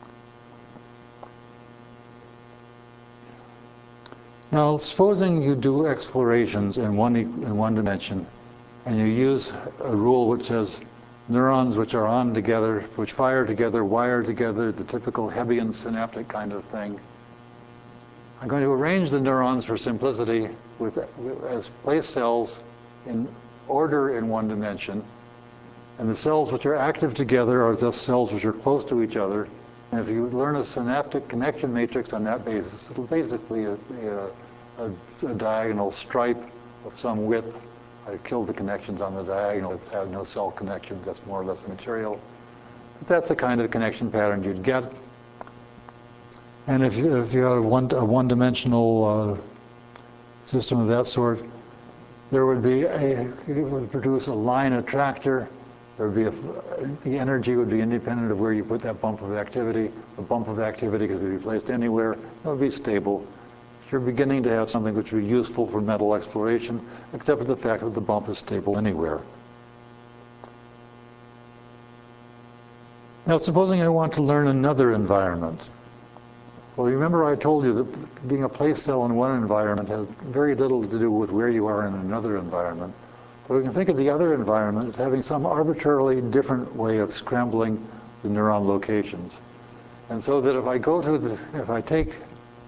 Now, supposing you do explorations in one, in one dimension, and you use a rule which says neurons which are on together, which fire together, wire together, the typical Hebbian synaptic kind of thing. I'm going to arrange the neurons for simplicity with, as place cells in order in one dimension, and the cells which are active together are thus cells which are close to each other. And if you learn a synaptic connection matrix on that basis, it'll basically be a, a, a diagonal stripe of some width. I killed the connections on the diagonal. It had no cell connections. That's more or less material. But that's the kind of connection pattern you'd get. And if you, if you had a, one, a one-dimensional uh, system of that sort, there would be a, it would produce a line attractor. There would be a, the energy would be independent of where you put that bump of activity. The bump of activity could be placed anywhere. It would be stable. You're beginning to have something which would be useful for mental exploration, except for the fact that the bump is stable anywhere. Now, supposing I want to learn another environment. Well, remember I told you that being a place cell in one environment has very little to do with where you are in another environment. So we can think of the other environment as having some arbitrarily different way of scrambling the neuron locations. And so that if I go to the, if I take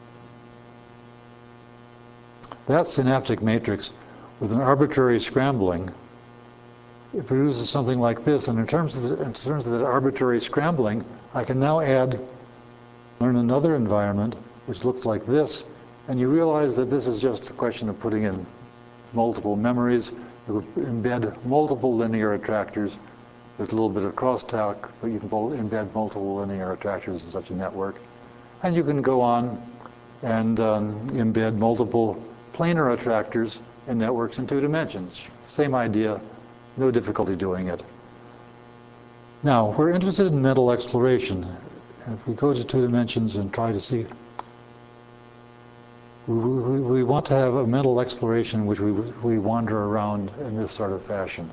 that synaptic matrix with an arbitrary scrambling, it produces something like this. And in terms of, the, in terms of that arbitrary scrambling, I can now add, learn another environment which looks like this. And you realize that this is just a question of putting in multiple memories. You would embed multiple linear attractors. There's a little bit of crosstalk, but you can embed multiple linear attractors in such a network. And you can go on and um, embed multiple planar attractors in networks in two dimensions. Same idea, no difficulty doing it. Now, we're interested in mental exploration. And if we go to two dimensions and try to see, we, we, we want to have a mental exploration in which we, we wander around in this sort of fashion.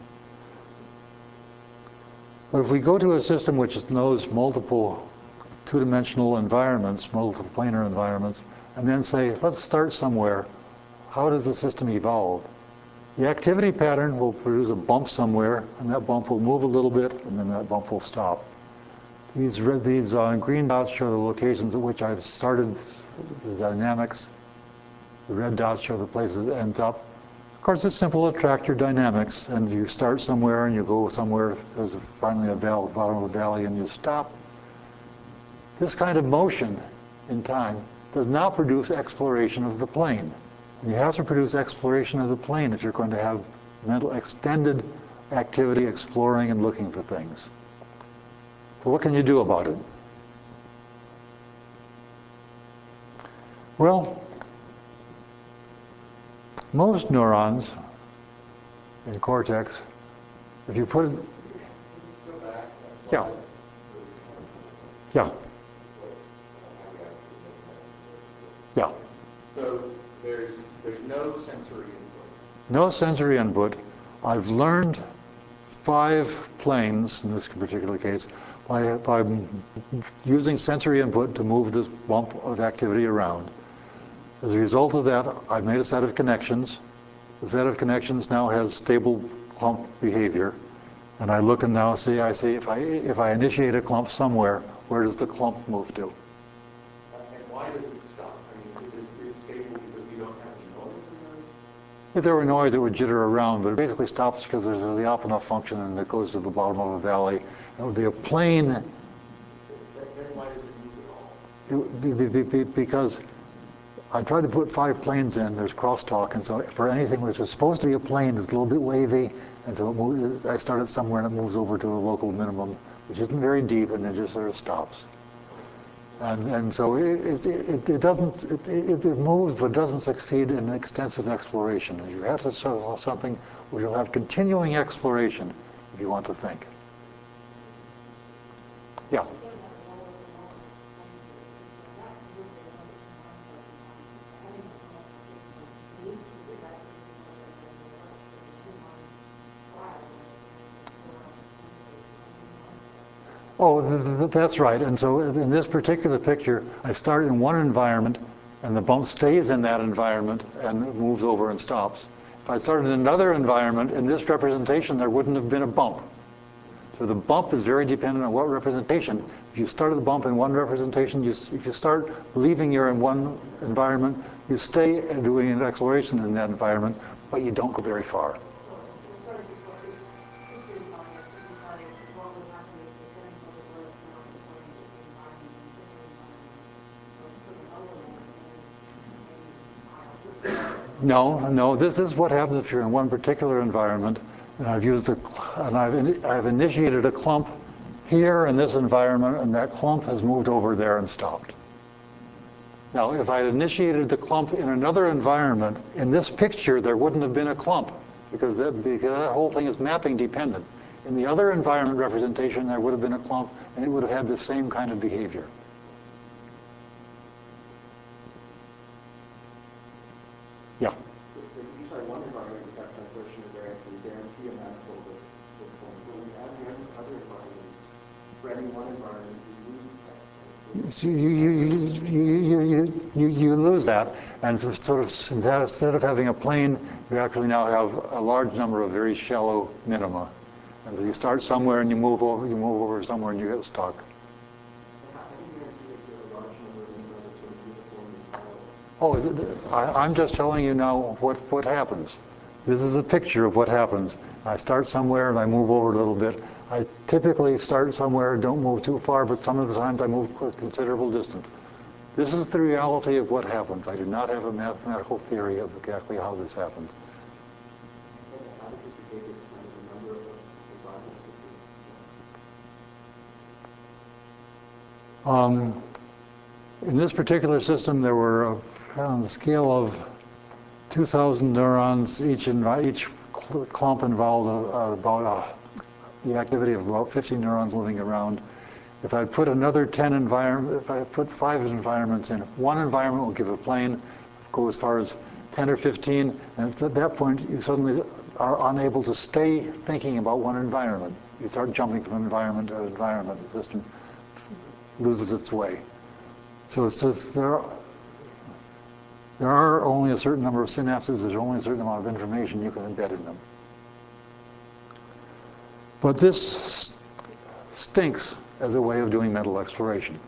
But if we go to a system which knows multiple two-dimensional environments, multiple planar environments, and then say, let's start somewhere. How does the system evolve? The activity pattern will produce a bump somewhere, and that bump will move a little bit, and then that bump will stop. These, these uh, green dots show the locations at which I've started the dynamics. The red dots show the places it ends up. Of course, it's simple attractor dynamics, and you start somewhere and you go somewhere. There's a, finally a valley, bottom of a valley, and you stop. This kind of motion in time does not produce exploration of the plane. And you have to produce exploration of the plane if you're going to have mental extended activity exploring and looking for things. So what can you do about it? Well, most neurons in cortex, if you put it, yeah, yeah, yeah. So there's there's no sensory input. No sensory input. I've learned five planes in this particular case by, by using sensory input to move this bump of activity around. As a result of that, I've made a set of connections. The set of connections now has stable clump behavior. And I look and now see, I see if I, if I initiate a clump somewhere, where does the clump move to? And why does it stop? I mean, is it, is it stable because you don't have any noise in the... If there were noise, it would jitter around, but it basically stops because there's a Lyapunov function and it goes to the bottom of a valley. It would be a plane. Then why does it move at all? It would be, be, be, because I tried to put five planes in, there's crosstalk, and so for anything which is supposed to be a plane, it's a little bit wavy, and so it moves, I started somewhere and it moves over to a local minimum, which isn't very deep, and it just sort of stops. And, and so it, it, it doesn't, it, it, it moves but doesn't succeed in extensive exploration. You have to show something where you'll have continuing exploration if you want to think. Yeah. Oh, th th that's right. And so in this particular picture, I start in one environment, and the bump stays in that environment and moves over and stops. If I started in another environment, in this representation, there wouldn't have been a bump. So the bump is very dependent on what representation. If you started the bump in one representation, you, if you start leaving your in one environment, you stay doing an exploration in that environment, but you don't go very far. No, no. This is what happens if you're in one particular environment, and I've used a, and I've in, I've initiated a clump here in this environment, and that clump has moved over there and stopped. Now, if I had initiated the clump in another environment, in this picture there wouldn't have been a clump because that, because that whole thing is mapping dependent. In the other environment representation, there would have been a clump, and it would have had the same kind of behavior. Yeah. So you try one environment with that translation of variance, and you guarantee a manifold of this point. But when you add the other environments, for any one environment, you lose that. Right? So you, you, you, you, you, you, you lose that, and so sort of instead of having a plane, you actually now have a large number of very shallow minima. And so you start somewhere and you move over, you move over somewhere and you get stuck. Oh, is it, I, I'm just telling you now what, what happens. This is a picture of what happens. I start somewhere and I move over a little bit. I typically start somewhere, don't move too far, but some of the times I move a considerable distance. This is the reality of what happens. I do not have a mathematical theory of exactly how this happens. Um, in this particular system, there were, uh, on the scale of two thousand neurons, each, in, each clump involved uh, about uh, the activity of about fifty neurons moving around. If I put another ten environment, if I put five environments in, one environment will give a plane, go as far as ten or fifteen, and at that point you suddenly are unable to stay thinking about one environment. You start jumping from environment to environment. The system loses its way. So it's just, there are, there are only a certain number of synapses, there's only a certain amount of information you can embed in them. But this stinks as a way of doing mental exploration.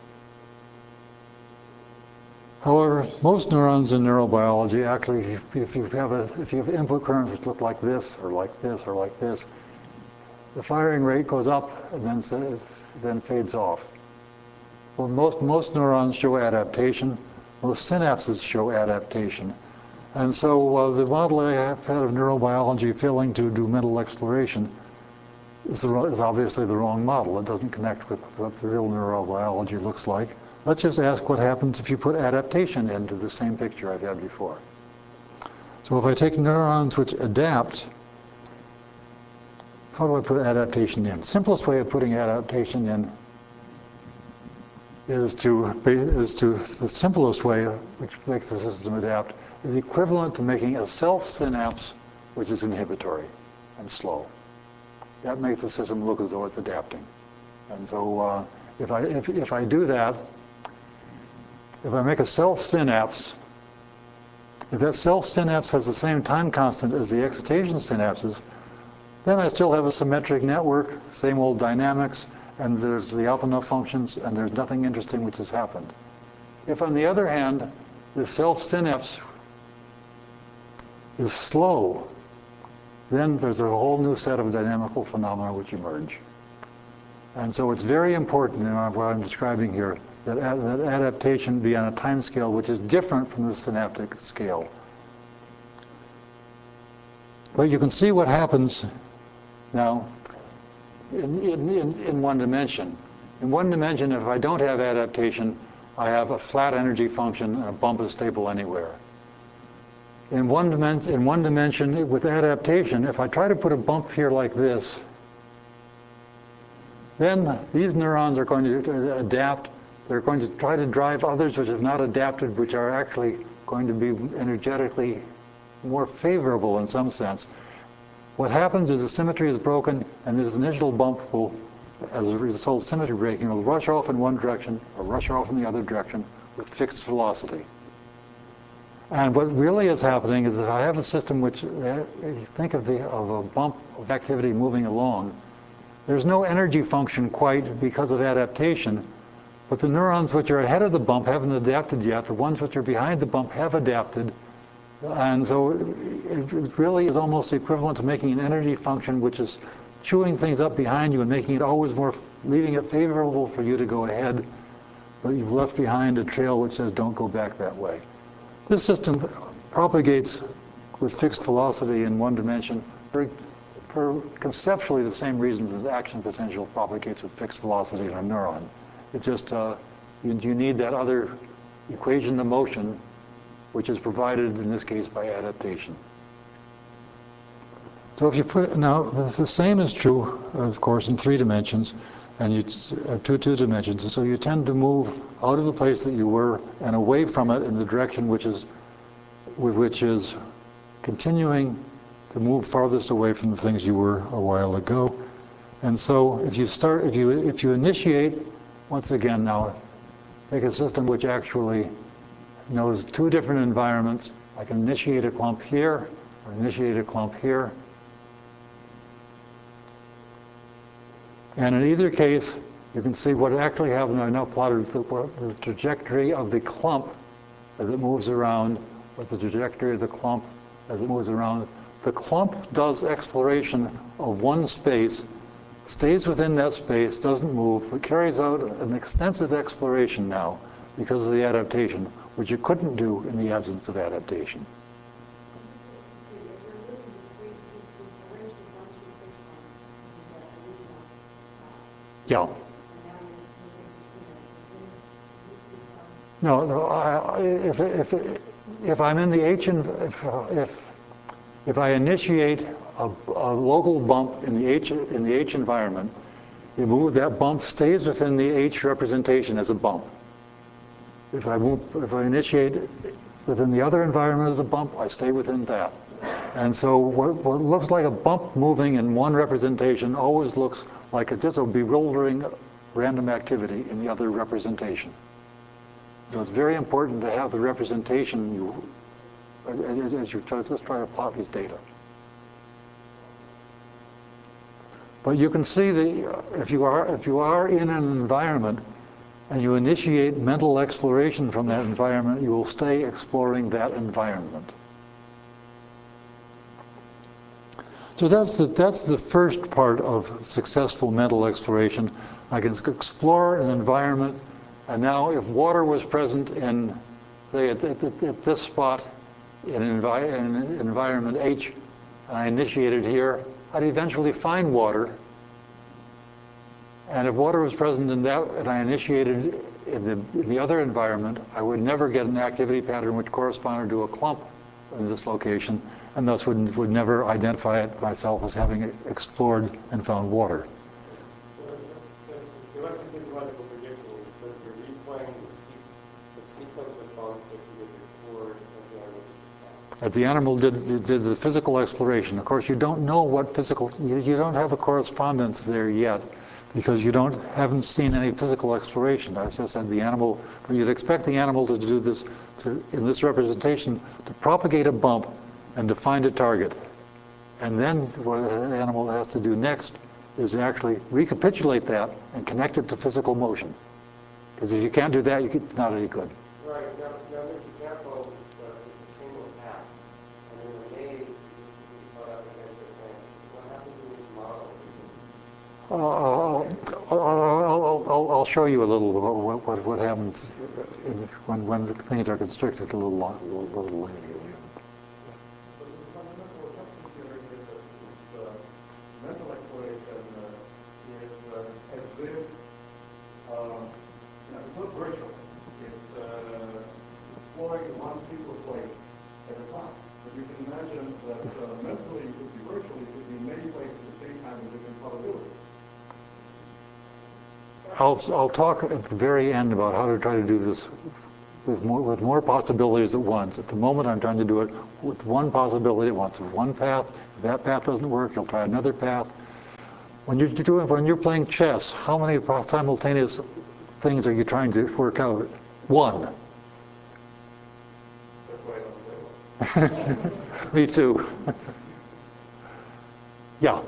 However, most neurons in neurobiology actually, if you have a, if you have input currents which look like this, or like this, or like this, the firing rate goes up and then then fades off. Well, most most neurons show adaptation. Most synapses show adaptation, and so uh, the model I have had of neurobiology failing to do mental exploration is, the, is obviously the wrong model. It doesn't connect with what the real neurobiology looks like. Let's just ask what happens if you put adaptation into the same picture I've had before. So if I take neurons which adapt, how do I put adaptation in? Simplest way of putting adaptation in is to, is to, the simplest way which makes the system adapt is equivalent to making a self-synapse which is inhibitory and slow. That makes the system look as though it's adapting. And so uh, if, I, if, if I do that, if I make a self-synapse, if that self-synapse has the same time constant as the excitation synapses, then I still have a symmetric network, same old dynamics, and there's the alpha null functions, and there's nothing interesting which has happened. If, on the other hand, the self-synapse is slow, then there's a whole new set of dynamical phenomena which emerge. And so it's very important in what I'm describing here that, ad that adaptation be on a time scale which is different from the synaptic scale. But you can see what happens now in, in, in, in one dimension. In one dimension, if I don't have adaptation, I have a flat energy function, and a bump is stable anywhere. In one, dimen in one dimension, with adaptation, if I try to put a bump here like this, then these neurons are going to adapt. They're going to try to drive others which have not adapted, which are actually going to be energetically more favorable in some sense. What happens is the symmetry is broken, and this initial bump will, as a result of symmetry breaking, will rush off in one direction or rush off in the other direction with fixed velocity. And what really is happening is that I have a system which, uh, if you think of, the, of a bump of activity moving along, there's no energy function quite because of adaptation, but the neurons which are ahead of the bump haven't adapted yet. The ones which are behind the bump have adapted. And so it really is almost equivalent to making an energy function which is chewing things up behind you and making it always more, leaving it favorable for you to go ahead, but you've left behind a trail which says don't go back that way. This system propagates with fixed velocity in one dimension for, for conceptually the same reasons as action potential propagates with fixed velocity in a neuron. It just, uh, you, you need that other equation of motion, which is provided in this case by adaptation. So if you put, now the, the same is true, of course, in three dimensions, and you, uh, two, two dimensions. And so you tend to move out of the place that you were and away from it in the direction which is, which is continuing to move farthest away from the things you were a while ago. And so if you start, if you, if you initiate, once again now, take a system which actually knows two different environments. I can initiate a clump here, or initiate a clump here. And in either case, you can see what actually happened. I now plotted the, the trajectory of the clump as it moves around, with the trajectory of the clump as it moves around. The clump does exploration of one space, stays within that space, doesn't move, but carries out an extensive exploration now because of the adaptation, which you couldn't do in the absence of adaptation. Yeah. No, no. I, if, if, if I'm in the H, if, if, if I initiate a, a local bump in the H in the H environment, you move that bump stays within the H representation as a bump. If I move, if I initiate within the other environment as a bump, I stay within that. And so what, what looks like a bump moving in one representation always looks like a, just a bewildering random activity in the other representation. So it's very important to have the representation you, as, as you try, let's try to plot these data. But you can see the, if you are, if you are in an environment and you initiate mental exploration from that environment, you will stay exploring that environment. So that's the, that's the first part of successful mental exploration. I can explore an environment, and now if water was present in, say, at, at, at this spot in, envi in environment H, and I initiated here, I'd eventually find water. And if water was present in that, and I initiated in the, in the other environment, I would never get an activity pattern which corresponded to a clump in this location, and thus would, would never identify it myself as having explored and found water. The electrophysiological prediction is that you're replaying the, se the sequence of bumps that you would record as the animal did the As the animal did, did the physical exploration. Of course, you don't know what physical, you, you don't have a correspondence there yet, because you don't haven't seen any physical exploration. I just said the animal, you'd expect the animal to do this, to, in this representation, to propagate a bump and to find a target. And then what the animal has to do next is to actually recapitulate that and connect it to physical motion. Because if you can't do that, you can, it's not any good. Right. Now, now this example uh, is a single path. And in the maze, you put up against a thing. What happens in this model? Uh, I'll, I'll, I'll, I'll show you a little what, what, what happens in, when, when the things are constricted a little, long, a little, little later. But the fundamental assumption here is that this uh, mental exploration uh, is uh, as if, um, you know, it's not virtual. It's that uh, mentally you could be virtually, you could be in many places at the same time with different probabilities. I'll, I'll talk at the very end about how to try to do this with more, with more possibilities at once. At the moment, I'm trying to do it with one possibility at once. One path, if that path doesn't work, you'll try another path. When you're doing, when you're playing chess, how many simultaneous things are you trying to work out? One. That's why I don't play well. Me too. Yeah.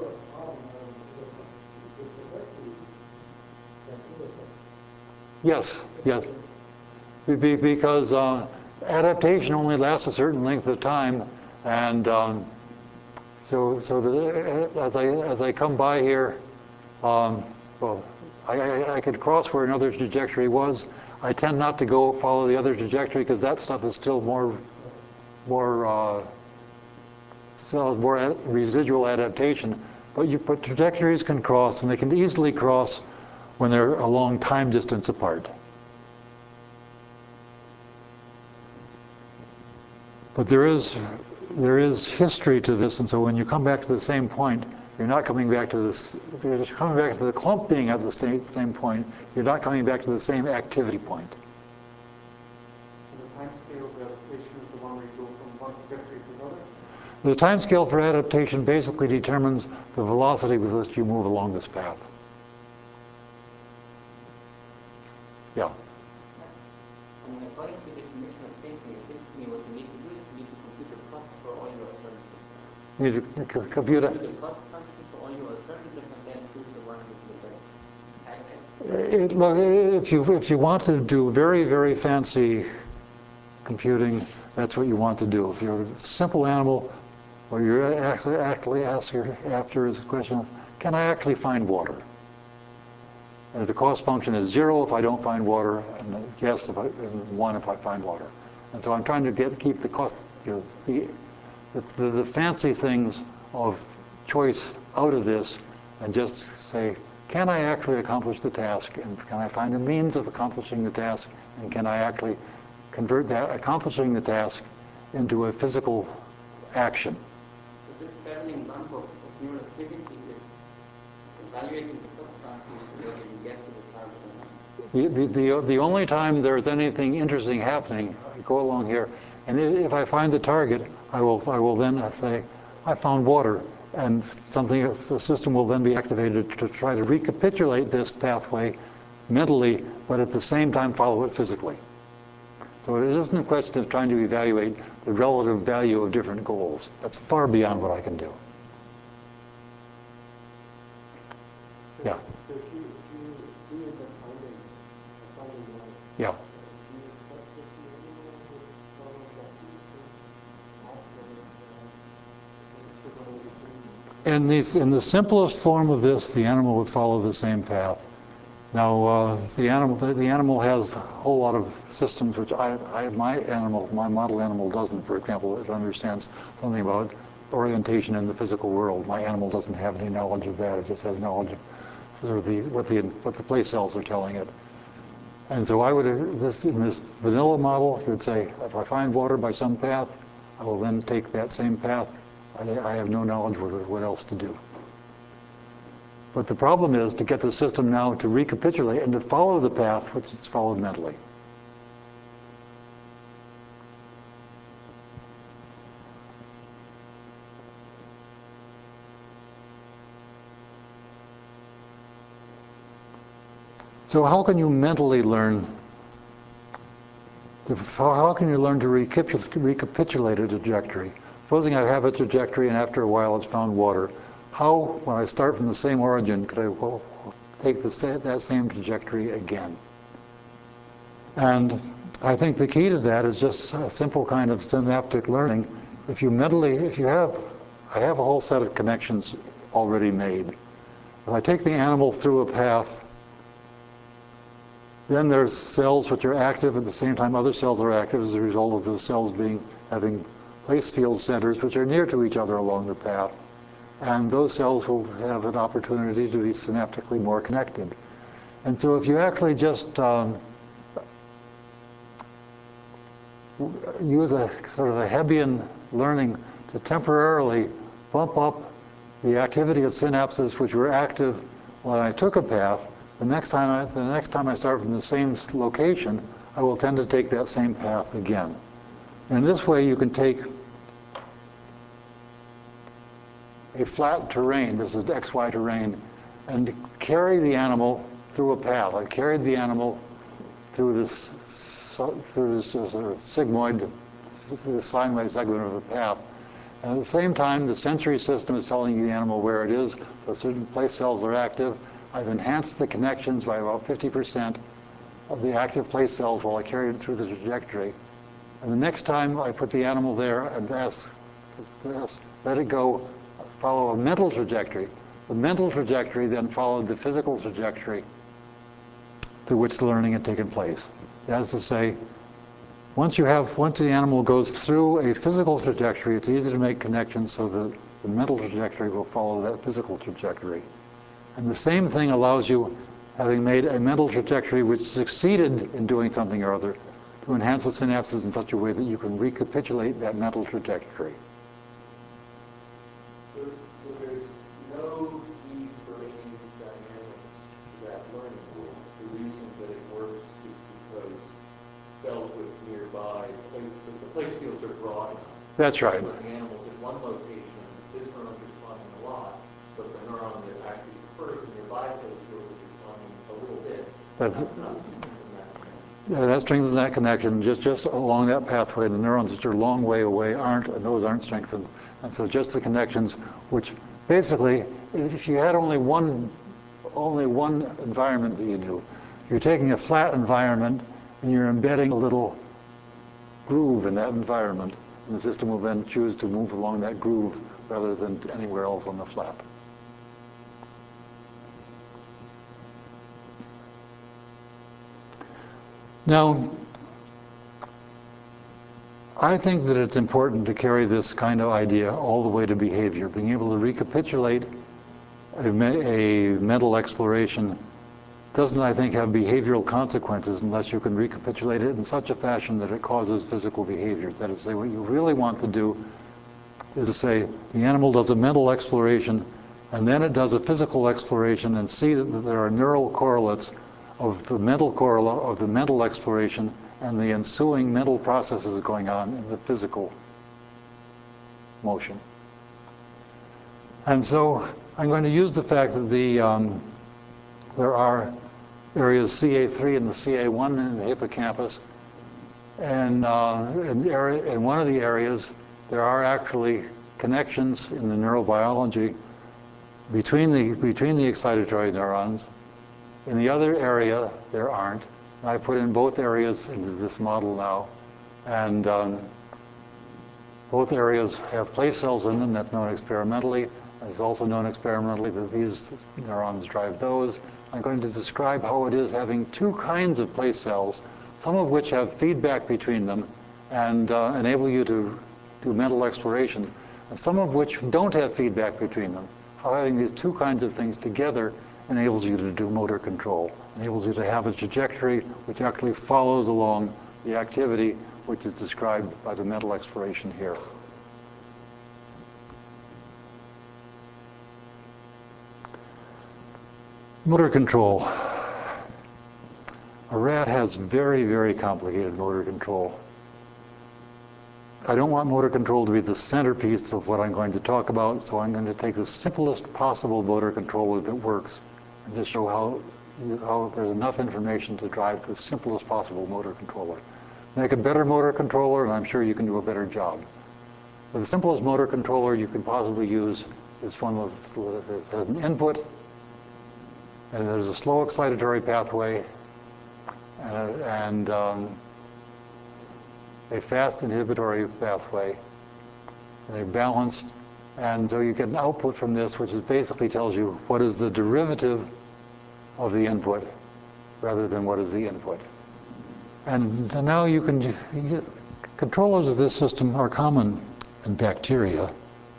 Yes, yes. Be- Because uh, adaptation only lasts a certain length of time, and um, so so the, as I as I come by here, um, well, I, I, I could cross where another trajectory was. I tend not to go follow the other trajectory because that stuff is still more more uh, still more ad- residual adaptation. But you but trajectories can cross, and they can easily cross when they're a long time distance apart. But there is, there is history to this, and so when you come back to the same point, you're not coming back to this, you're just coming back to the clump being at the same, same point, you're not coming back to the same activity point. And the time scale of adaptation is the one where you go from one trajectory to another? The time scale for adaptation basically determines the velocity with which you move along this path. Yeah. I mean, according to the definition of thinking, it seems to me what you need to do is you need to compute the cost for all your alternatives. You need to c- compute it. Do the cost function for all your alternatives and then choose the one with the best. I, I, It, look, if you if you want to do very very fancy computing, that's what you want to do. If you're a simple animal, what you're actually actually asking after is a question of, can I actually find water? And if the cost function is zero if I don't find water, and yes if I, and one if I find water. And so I'm trying to get keep the cost, you know, the, the the fancy things of choice out of this, and just say, can I actually accomplish the task, and can I find a means of accomplishing the task, and can I actually convert that accomplishing the task into a physical action? so this traveling number of, of neural activity is evaluating the cost function whether you get to the target or not. The, the, the, the only time there's anything interesting happening, I go along here, and if I find the target, I will, I will then say, I found water, and something, the system will then be activated to try to recapitulate this pathway mentally, but at the same time follow it physically. So it isn't a question of trying to evaluate the relative value of different goals. That's far beyond what I can do. Yeah. So if you, if you do end up finding, finding one, Yeah. do you expect that the animal would follow exactly the path that it, uh, that it's going to be doing? In the, in the simplest form of this, the animal would follow the same path. Now, uh, the animal the, the animal has a whole lot of systems which I, I my animal, my model animal doesn't. For example, it understands something about orientation in the physical world. My animal doesn't have any knowledge of that. It just has knowledge of sort of the what the what the place cells are telling it. And so I would this in this vanilla model, you would say, if I find water by some path, I will then take that same path. I, I have no knowledge of what else to do. But the problem is to get the system now to recapitulate and to follow the path which it's followed mentally. So how can you mentally learn? To, how can you learn to recapitulate a trajectory? Supposing I have a trajectory and after a while it's found water. How, when I start from the same origin, could I well, take the, that same trajectory again? And I think the key to that is just a simple kind of synaptic learning. If you mentally, if you have, I have a whole set of connections already made. If I take the animal through a path, then there's cells which are active at the same time other cells are active as a result of those cells being having place field centers which are near to each other along the path. And those cells will have an opportunity to be synaptically more connected. And so if you actually just um, use a sort of a Hebbian learning to temporarily bump up the activity of synapses which were active when I took a path. The next time I, the next time I start from the same location, I will tend to take that same path again. And this way you can take a flat terrain, this is X Y terrain, and carry the animal through a path. I carried the animal through this, through this sort of sigmoid, the sine wave segment of a path. And at the same time, the sensory system is telling the animal where it is, so certain place cells are active. I've enhanced the connections by about fifty percent of the active place cells while I carried it through the trajectory. And the next time I put the animal there and ask, ask, let it go, follow a mental trajectory. The mental trajectory then followed the physical trajectory through which the learning had taken place. That is to say, once you have, once the animal goes through a physical trajectory, it's easy to make connections so that the mental trajectory will follow that physical trajectory. And the same thing allows you, having made a mental trajectory which succeeded in doing something or other, to enhance the synapses in such a way that you can recapitulate that mental trajectory. So, so there's no need for any dynamics to that learning rule. The reason that it works is because cells with nearby place, the place fields are broad enough. That's right. When the animal's at one location, this neuron's responding a lot, but the neuron that actually prefers the nearby place field is responding a little bit. That, That's enough to strengthen that connection. Yeah, that strengthens that connection. Just just along that pathway, the neurons which are a long way away aren't, and those aren't strengthened. And so just the connections, which basically, if you had only one, only one environment that you knew, you're taking a flat environment and you're embedding a little groove in that environment, and the system will then choose to move along that groove rather than anywhere else on the flat. Now, I think that it's important to carry this kind of idea all the way to behavior. Being able to recapitulate a, me a mental exploration doesn't, I think, have behavioral consequences unless you can recapitulate it in such a fashion that it causes physical behavior. That is to say, what you really want to do is to say the animal does a mental exploration and then it does a physical exploration and see that there are neural correlates of the mental correlate of the mental exploration and the ensuing mental processes going on in the physical motion. And so I'm going to use the fact that the um, there are areas C A three and the C A one in the hippocampus, and uh, in, area, in one of the areas there are actually connections in the neurobiology between the between the excitatory neurons. In the other area, there aren't. I put in both areas into this model now, and um, both areas have place cells in them. That's known experimentally. It's also known experimentally that these neurons drive those. I'm going to describe how it is having two kinds of place cells, some of which have feedback between them and uh, enable you to do mental exploration, and some of which don't have feedback between them. How having these two kinds of things together enables you to do motor control, enables you to have a trajectory which actually follows along the activity which is described by the mental exploration here. Motor control. A rat has very, very complicated motor control. I don't want motor control to be the centerpiece of what I'm going to talk about, so I'm going to take the simplest possible motor controller that works and just show how, how there's enough information to drive the simplest possible motor controller. Make a better motor controller, and I'm sure you can do a better job. But the simplest motor controller you can possibly use is one that has an input, and there's a slow excitatory pathway, and, a, and um, a fast inhibitory pathway. They're balanced, and so you get an output from this which is basically tells you what is the derivative of the input rather than what is the input. And now you can, you, controllers of this system are common in bacteria.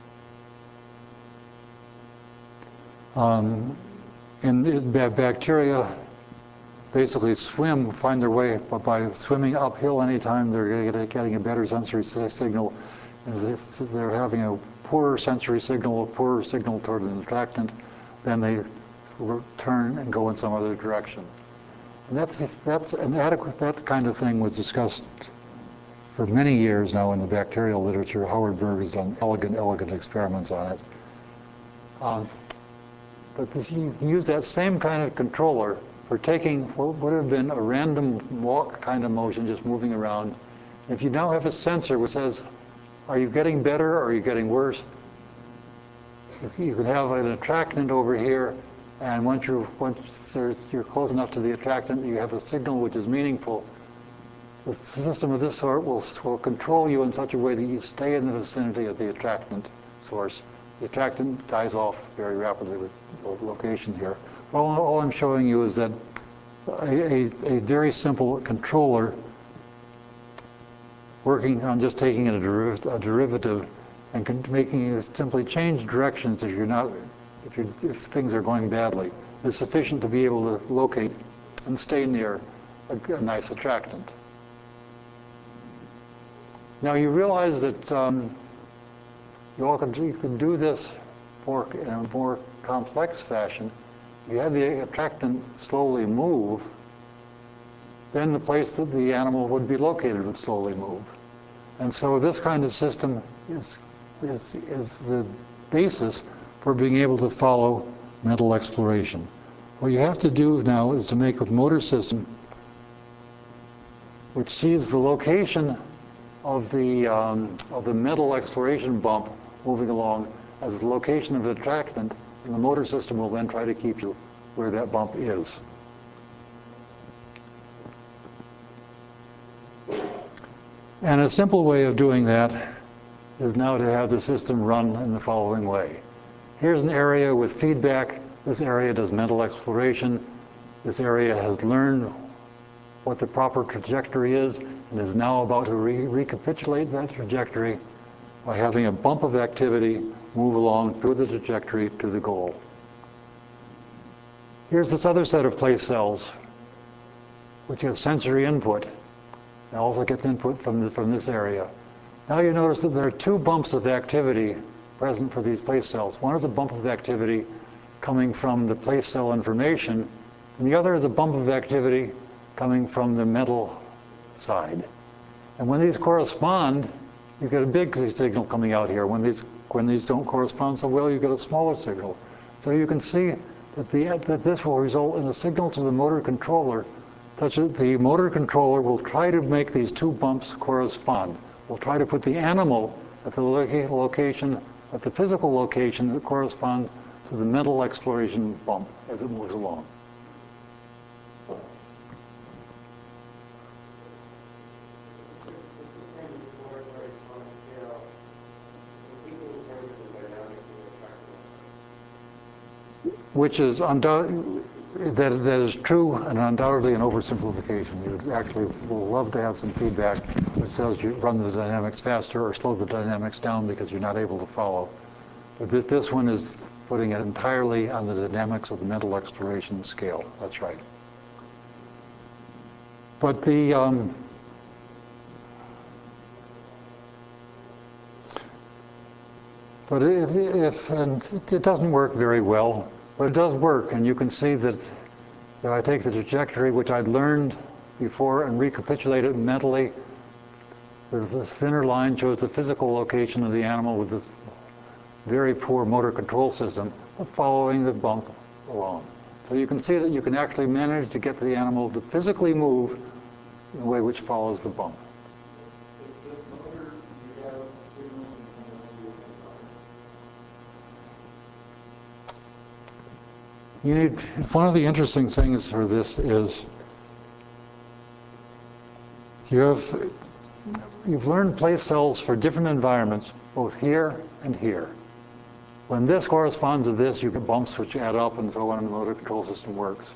Um, in, in bacteria basically swim, find their way by swimming uphill anytime they're getting a better sensory signal. And if they're having a poorer sensory signal, a poorer signal toward an attractant, then they turn and go in some other direction. And that's, that's an adequate, that kind of thing was discussed for many years now in the bacterial literature. Howard Berg has done elegant, elegant experiments on it. Um, but this, you can use that same kind of controller for taking what would have been a random walk kind of motion, just moving around. If you now have a sensor which says, are you getting better or are you getting worse? You can have an attractant over here, and once you're, once you're close enough to the attractant, you have a signal which is meaningful. The system of this sort will, will control you in such a way that you stay in the vicinity of the attractant source. The attractant dies off very rapidly with location here. All, all I'm showing you is that a, a, a very simple controller working on just taking a, deriv a derivative and can, making you simply change directions if you're not, if, you're, if things are going badly, is sufficient to be able to locate and stay near a, a nice attractant. Now you realize that um, you all can, you can do this more, in a more complex fashion. If you have the attractant slowly move, then the place that the animal would be located would slowly move. And so this kind of system is, is, is the basis for being able to follow mental exploration. What you have to do now is to make a motor system which sees the location of the, um, of the mental exploration bump moving along as the location of the attractant, and the motor system will then try to keep you where that bump is. And a simple way of doing that is now to have the system run in the following way. Here's an area with feedback. This area does mental exploration. This area has learned what the proper trajectory is and is now about to re recapitulate that trajectory by having a bump of activity move along through the trajectory to the goal. Here's this other set of place cells, which has sensory input. It also gets input from, the, from this area. Now you notice that there are two bumps of activity present for these place cells. One is a bump of activity coming from the place cell information, and the other is a bump of activity coming from the mental side. And when these correspond, you get a big signal coming out here. When these, when these don't correspond so well, you get a smaller signal. So you can see that, the, that this will result in a signal to the motor controller such that the motor controller will try to make these two bumps correspond. We'll try to put the animal at the location, at the physical location that corresponds to the mental exploration bump as it moves along. Which is undoubtedly, that, that is true and undoubtedly an oversimplification. You actually will love to have some feedback which tells you run the dynamics faster or slow the dynamics down because you're not able to follow. But this, this one is putting it entirely on the dynamics of the mental exploration scale. That's right. But the um, but if, if and it doesn't work very well. But it does work, and you can see that if I take the trajectory which I'd learned before and recapitulate it mentally, this thinner line shows the physical location of the animal with this very poor motor control system, but following the bump along. So you can see that you can actually manage to get the animal to physically move in a way which follows the bump. You need, one of the interesting things for this is you have, you've learned place cells for different environments, both here and here. When this corresponds to this, you get bumps which add up and so on, and the motor control system works.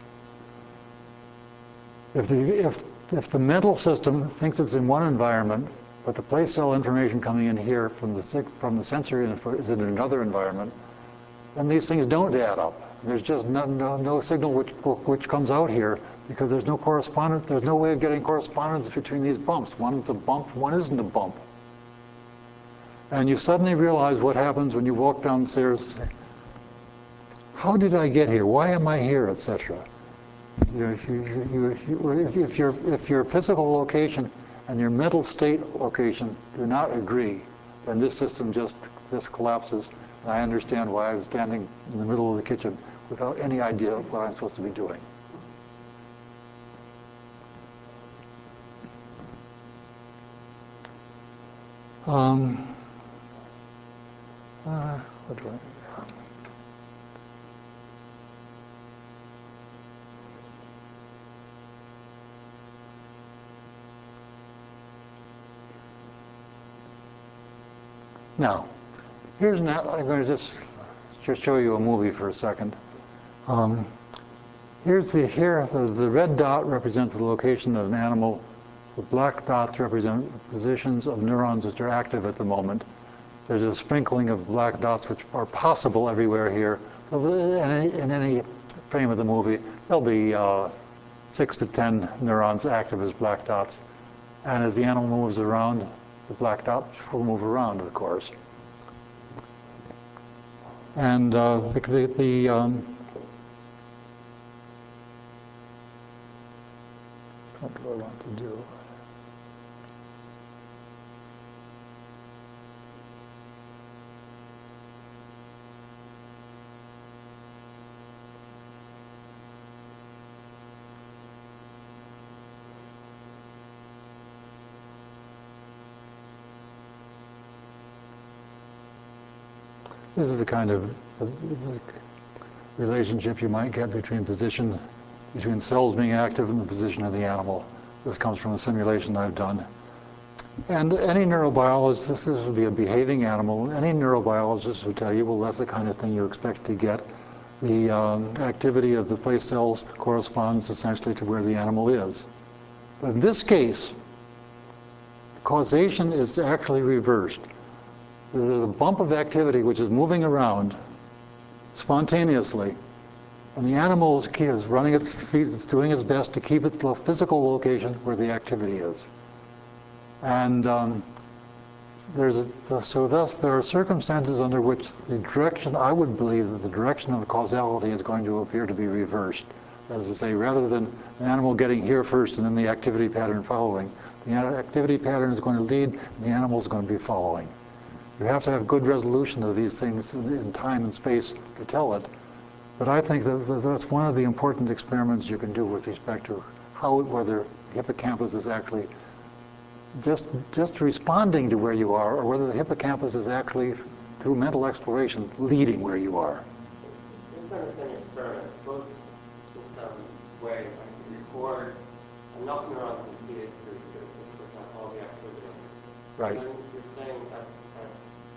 If the, if, if the mental system thinks it's in one environment, but the place cell information coming in here from the, from the sensory is in another environment, then these things don't add up. There's just no, no, no signal which, which comes out here because there's no correspondence, there's no way of getting correspondence between these bumps. One is a bump, one isn't a bump. And you suddenly realize what happens when you walk downstairs. How did I get here? Why am I here, et cetera. You know, if, you, you, if, you, if, if, your, if your physical location and your mental state location do not agree, then this system just, just collapses. And I understand why I was standing in the middle of the kitchen without any idea of what I'm supposed to be doing. Um, uh, what do I, Now, here's an, I'm going to just, just show you a movie for a second. Um, here's the, here, the, the red dot represents the location of an animal. The black dots represent positions of neurons which are active at the moment. There's a sprinkling of black dots which are possible everywhere here. So in any, in any frame of the movie, there'll be uh, six to ten neurons active as black dots. And as the animal moves around, the black dots will move around, of course. And uh, the, the, the um, what do I want to do? This is the kind of relationship you might get between position, between cells being active and the position of the animal. This comes from a simulation I've done. And any neurobiologist, this, this would be a behaving animal, any neurobiologist would tell you, well, that's the kind of thing you expect to get. The um, activity of the place cells corresponds essentially to where the animal is. But in this case, causation is actually reversed. There's a bump of activity which is moving around spontaneously, and the animal is, is running its feet, it's doing its best to keep its physical location where the activity is. And um, there's a, so thus there are circumstances under which the direction, I would believe that the direction of the causality is going to appear to be reversed. That is to say, rather than the animal getting here first and then the activity pattern following, the activity pattern is going to lead and the animal is going to be following. You have to have good resolution of these things in, in time and space to tell it. But I think that that's one of the important experiments you can do with respect to how, whether the hippocampus is actually just, just responding to where you are, or whether the hippocampus is actually, through mental exploration, leading where you are. You've done the same experiment. Suppose in some way I could record enough neurons to see it through to get a picture of all the activity. Right. And then you're saying that, that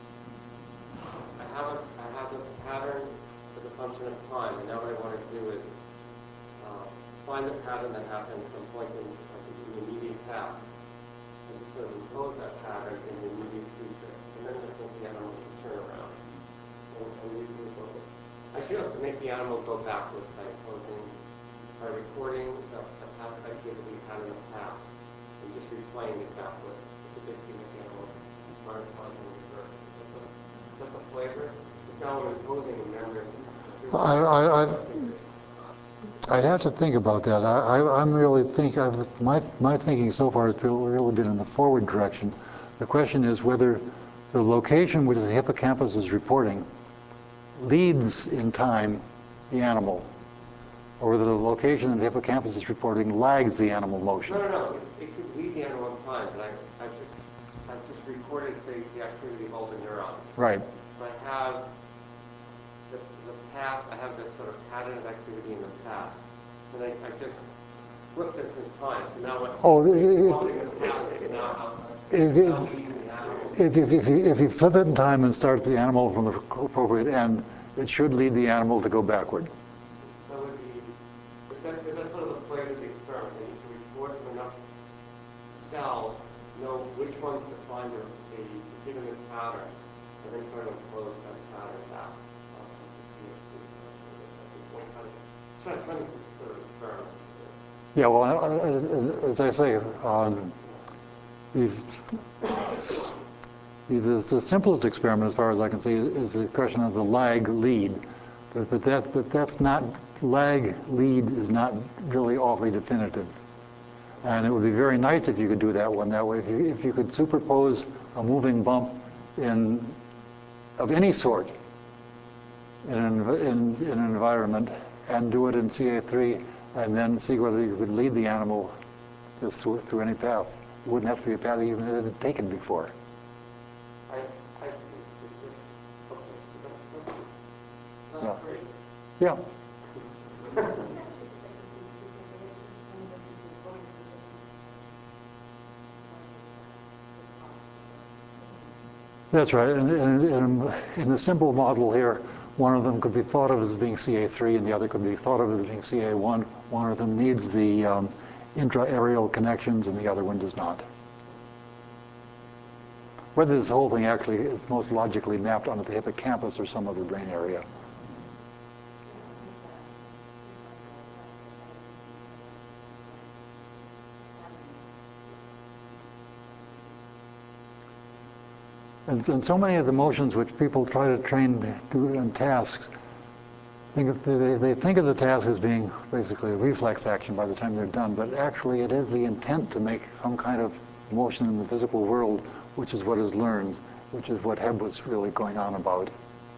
I have a I have a pattern as a function of time, and now what I want to do is uh, find the pattern that happened at some point in, I think, in the immediate past, and sort of impose that pattern in the immediate future, and then in a sense the animal can turn around. And, and we, we both, I should also make the animal go backwards by imposing, by recording the, the past activity out in the past, and just replaying it backwards. To basically make the animal run spontaneously reverse. Is that the flavor? It's now I'm imposing a memory. I, I, I, I'd have to think about that. I, I, I'm really think I've, my my thinking so far has really been in the forward direction. The question is whether the location which the hippocampus is reporting leads in time the animal, or whether the location the hippocampus is reporting lags the animal motion. No, no, no. It, it could lead the animal in time, but I, I just, I just recorded, say, the activity of all the neurons. Right. So I have the, the past. I have this sort of pattern of activity in the past, and I, I just flip this in time. So now what? Oh, Recalling the past is now, if, now leading the animal. if, if, if, you, if you flip it in time and start the animal from the appropriate end, it should lead the animal to go backward. That would be. If that, if that's sort of the flavor of the experiment, that you can record from enough cells, know which ones to find a, a legitimate pattern, and then try to impose that pattern back. Um, to see if it's one kind of, trying to try this sort of experiment. Yeah, well, as, as I say, um, we've, The, the, the simplest experiment, as far as I can see, is the question of the lag lead. But, but, that, but that's not, lag lead is not really awfully definitive. And it would be very nice if you could do that one that way. If you, if you could superpose a moving bump in, of any sort in an, in, in an environment and do it in C A three and then see whether you could lead the animal just through, through any path. It wouldn't have to be a path that you even had taken before. I, I see. It just, okay, so that's, that's, Yeah. that's great. Yeah. That's right. And, and, and in the simple model here, one of them could be thought of as being C A three and the other could be thought of as being C A one. One of them needs the um, intra-aerial connections and the other one does not. Whether this whole thing actually is most logically mapped onto the hippocampus or some other brain area. And, and so many of the motions which people try to train do in tasks, think of, they, they think of the task as being basically a reflex action by the time they're done, but actually it is the intent to make some kind of motion in the physical world, which is what is learned, which is what Hebb was really going on about.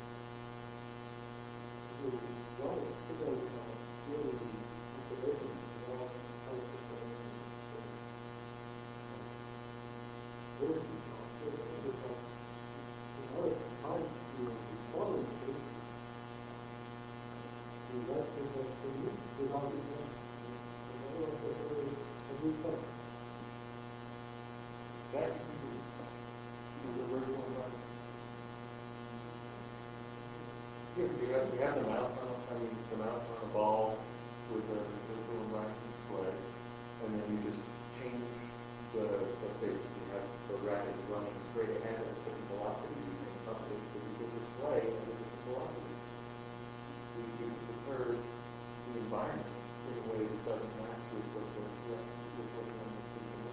Yes, you have, you have the mouse on, I mean, the mouse on a ball with a visual environment display, and then you just change the, let's say you have the rat is running straight ahead at a certain velocity, you can update the visual display at a different velocity. So you can deter the environment in a way that doesn't match with what the, yeah, with what the animal is doing.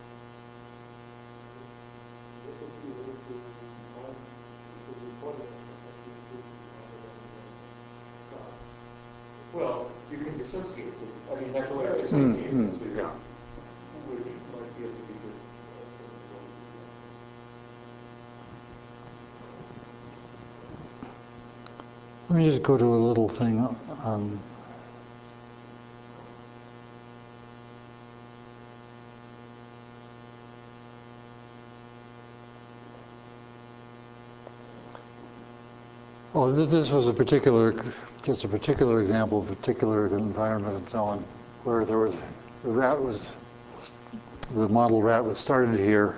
Well, you can dissociate it. I mean, that's a way of dissociating Mm, the two, mm, yeah. which might be able to be good. Let me just go to a little thing on oh, this was a particular, just a particular example of a particular environment and so on, where there was, the rat was, the model rat was starting here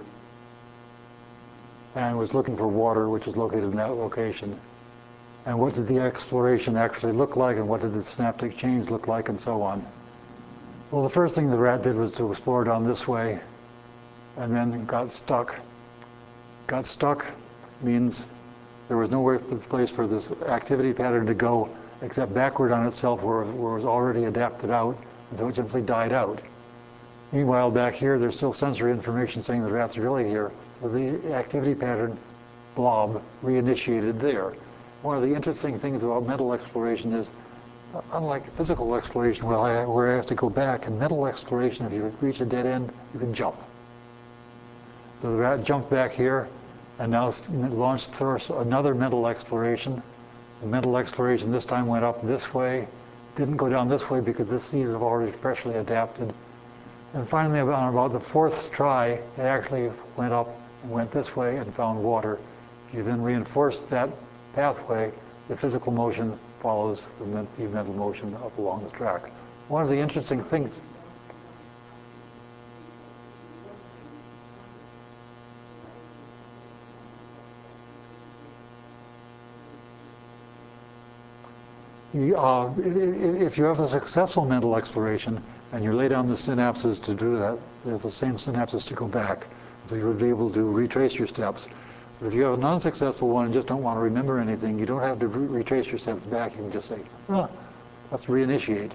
and was looking for water, which is located in that location. And what did the exploration actually look like, and what did the synaptic change look like, and so on. Well, the first thing the rat did was to explore down this way, and then got stuck. Got stuck means there was no place for this activity pattern to go except backward on itself where, where it was already adapted out, and so it simply died out. Meanwhile, back here, there's still sensory information saying the rat's really here. So the activity pattern blob reinitiated there. One of the interesting things about mental exploration is, unlike physical exploration where I, where I have to go back, in mental exploration, if you reach a dead end, you can jump. So the rat jumped back here and now launched another mental exploration. The mental exploration this time went up this way, didn't go down this way because this, these have already freshly adapted. And finally, on about the fourth try, it actually went up and went this way and found water. If you then reinforce that pathway, the physical motion follows the, men the mental motion up along the track. One of the interesting things, you, uh, if you have a successful mental exploration and you lay down the synapses to do that, they're the same synapses to go back. So you would be able to retrace your steps. But if you have an unsuccessful one and just don't want to remember anything, you don't have to re retrace your steps back. You can just say, oh, let's reinitiate.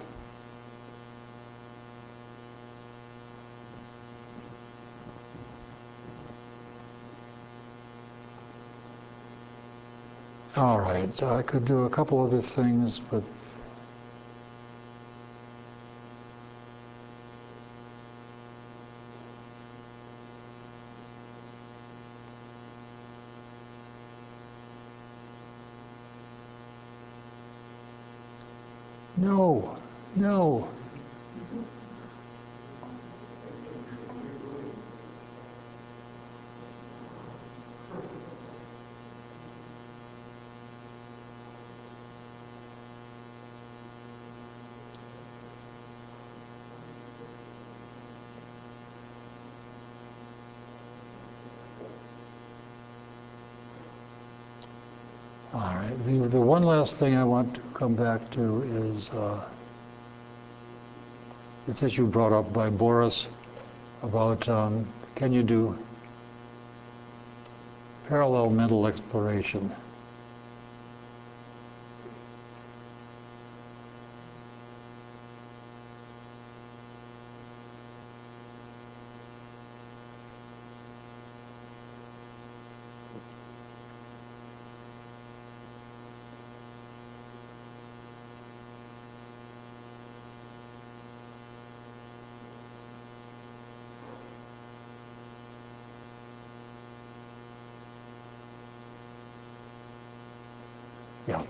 All right, I could do a couple other things, but no, no. All right, the, the one last thing I want to come back to is uh, this issue brought up by Boris about um, can you do parallel mental exploration? Yeah.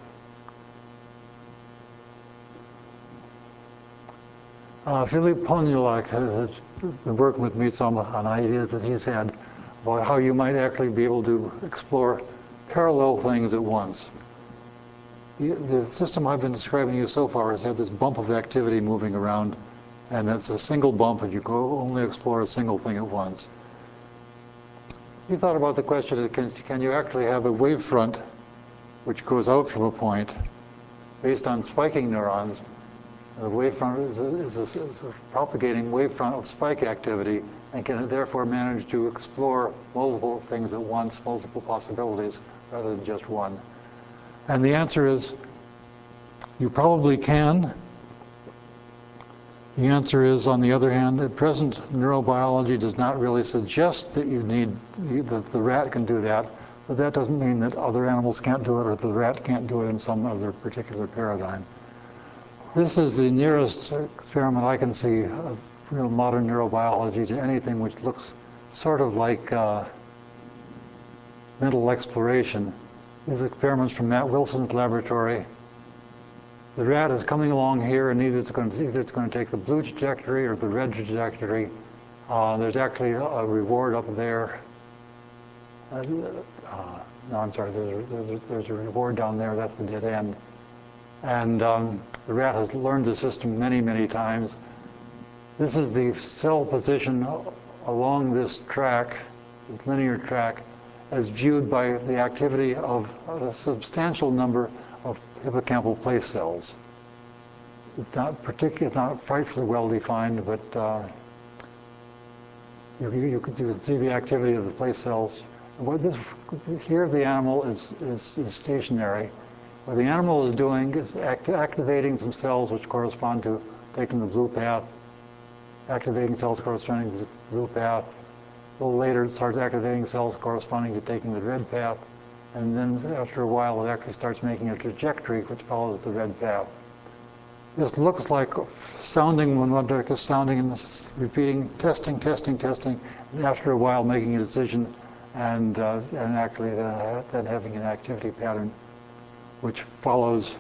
Uh, Philippe Ponulac has been working with me some on ideas that he's had about how you might actually be able to explore parallel things at once. The, the system I've been describing to you so far has had this bump of activity moving around, and that's a single bump, and you can only explore a single thing at once. He thought about the question, can, can you actually have a wavefront which goes out from a point based on spiking neurons? The wavefront is a, is, a, is a propagating wavefront of spike activity and can therefore manage to explore multiple things at once, multiple possibilities, rather than just one. And the answer is, you probably can. The answer is, on the other hand, at present neurobiology does not really suggest that you need, that the rat can do that, but that doesn't mean that other animals can't do it or the rat can't do it in some other particular paradigm. This is the nearest experiment I can see of real modern neurobiology to anything which looks sort of like uh, mental exploration. These experiments from Matt Wilson's laboratory. The rat is coming along here, and either it's going to, either it's going to take the blue trajectory or the red trajectory. Uh, there's actually a, a reward up there. Uh, uh, no, I'm sorry, there's a, there's, a, there's a reward down there, that's the dead end. And um, the rat has learned the system many, many times. This is the cell position along this track, this linear track, as viewed by the activity of a substantial number of hippocampal place cells. It's not particularly, it's not frightfully well defined, but uh, you, you, can, you can see the activity of the place cells. What this, here the animal is, is, is stationary. What the animal is doing is act activating some cells which correspond to taking the blue path, activating cells corresponding to the blue path. A little later it starts activating cells corresponding to taking the red path, and then after a while it actually starts making a trajectory which follows the red path. This looks like sounding when one is sounding and repeating, testing, testing, testing, and after a while making a decision and, uh, and actually then, then having an activity pattern which follows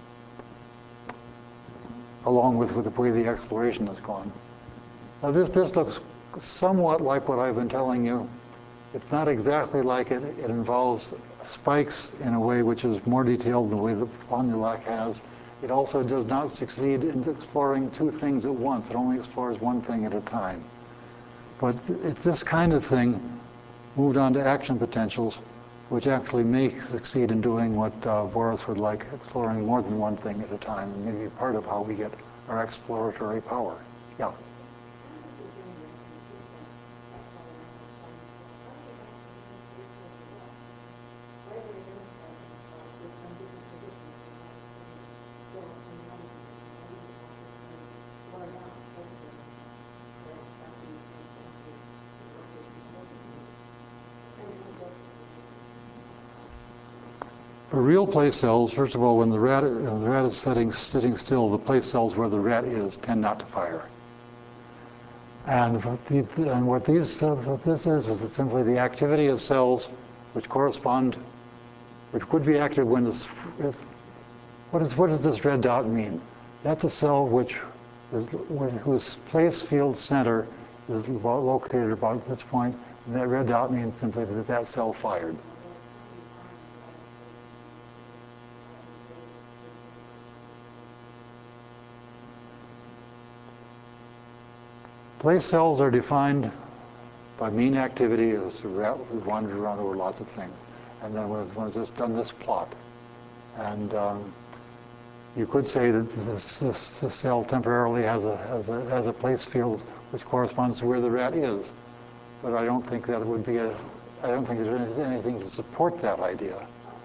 along with, with the way the exploration has gone. Now this, this looks somewhat like what I've been telling you. It's not exactly like it. It involves spikes in a way which is more detailed than the way that Ponulac has. It also does not succeed in exploring two things at once. It only explores one thing at a time. But it's this kind of thing moved on to action potentials, which actually may succeed in doing what uh, Boris would like, exploring more than one thing at a time, and maybe part of how we get our exploratory power. Yeah. For real place cells, first of all, when the rat, uh, the rat is sitting, sitting still, the place cells where the rat is tend not to fire. And what, the, and what, these, uh, what this is, is simply the activity of cells which correspond, which would be active when this, if, what, is, what does this red dot mean? That's a cell which is, whose place field center is located about this point, and that red dot means simply that that cell fired. Place cells are defined by mean activity as the rat wandered around over lots of things. And then when it's just done this plot. And um, you could say that this, this, this cell temporarily has a, has, a, has a place field which corresponds to where the rat is. But I don't think that would be a, I don't think there's anything to support that idea.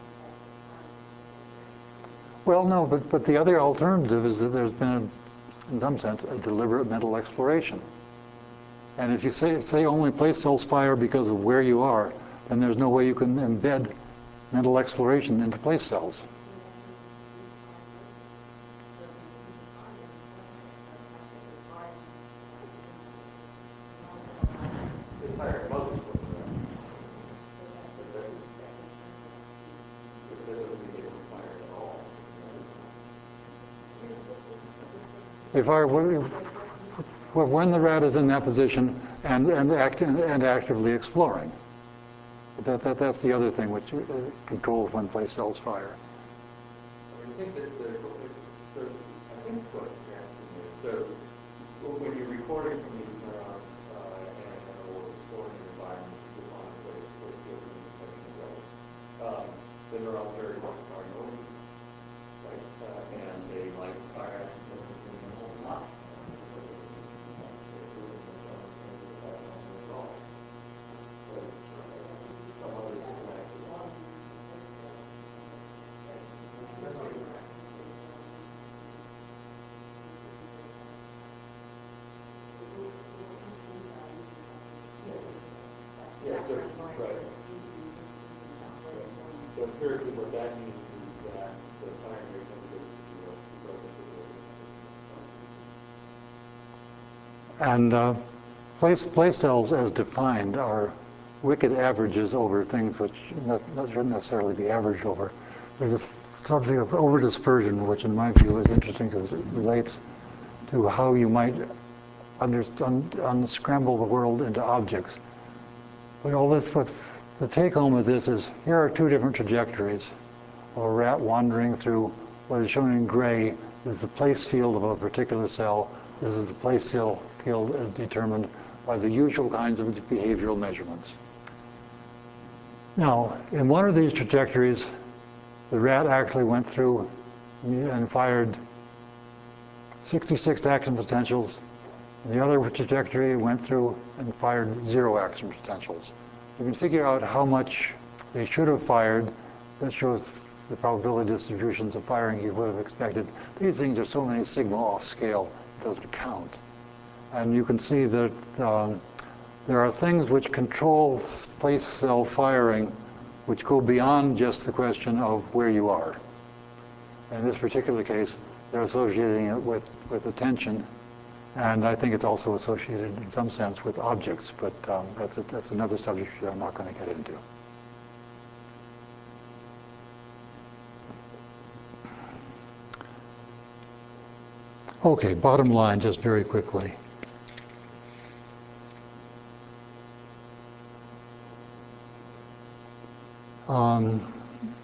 Well, no, but, but the other alternative is that there's been, a, in some sense, a deliberate mental exploration. And if you say, say only place cells fire because of where you are, then there's no way you can embed mental exploration into place cells. They fire most of them. But that doesn't mean they don't fire at all. They fire when, when the rat is in that position and, and, act, and actively exploring. That, that, that's the other thing which uh, controls when place cells fire. I think that the, the, I think what you're asking is, so when you're recording from these neurons uh, and or exploring the environment to define a place, place field in the way, um, the neurons are going to fire noisy, right? Uh, and they might fire accidentally and will not. Some other systematic Yeah, so, right. So empirically, what that means is that the firing rate doesn't go to zero, resulting in And uh, place, place cells, as defined, are wicked averages over things which not, not shouldn't necessarily be averaged over. There's this subject of overdispersion, which in my view is interesting because it relates to how you might understand, unscramble the world into objects. But all this, what the take home of this is, here are two different trajectories of a rat wandering through what is shown in gray is the place field of a particular cell. This is the place field as determined by the usual kinds of behavioral measurements. Now, in one of these trajectories, the rat actually went through and fired sixty-six action potentials. The other trajectory went through and fired zero action potentials. You can figure out how much they should have fired. That shows the probability distributions of firing you would have expected. These things are so many sigma off scale, it doesn't count. And you can see that um, there are things which control place cell firing which go beyond just the question of where you are. In this particular case, they're associating it with, with attention. And I think it's also associated in some sense with objects, but um, that's, a, that's another subject that I'm not going to get into. Okay, bottom line, just very quickly. Um,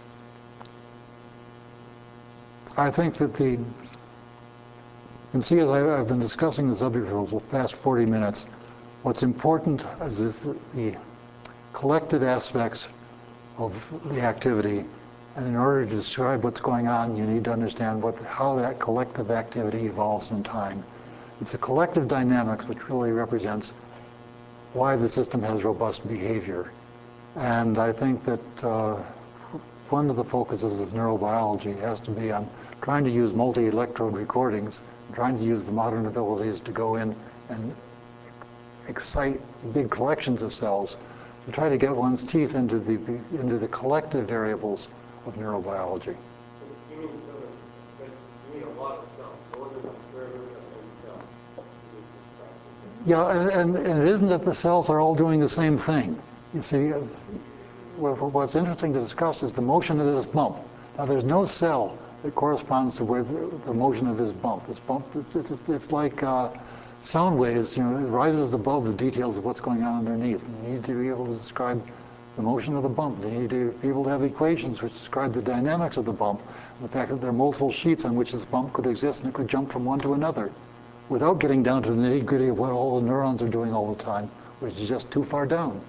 I think that the You can see, as I've been discussing the subject for the past forty minutes, what's important is the collective aspects of the activity. And in order to describe what's going on, you need to understand what, how that collective activity evolves in time. It's the collective dynamics which really represents why the system has robust behavior. And I think that uh, one of the focuses of neurobiology has to be on trying to use multi-electrode recordings, trying to use the modern abilities to go in and excite big collections of cells to try to get one's teeth into the, into the collective variables of neurobiology. You mean so that, that you mean a lot of cells, more than a square root of ten cells. You just described it. Yeah, and, and, and it isn't that the cells are all doing the same thing. You see, uh, what- what's interesting to discuss is the motion of this bump. Now, there's no cell that corresponds to where the, the motion of this bump. This bump, it's, it's, it's like uh, sound waves, you know, it rises above the details of what's going on underneath. And you need to be able to describe the motion of the bump. You need to be able to have equations which describe the dynamics of the bump, and the fact that there are multiple sheets on which this bump could exist and it could jump from one to another without getting down to the nitty-gritty of what all the neurons are doing all the time, which is just too far down.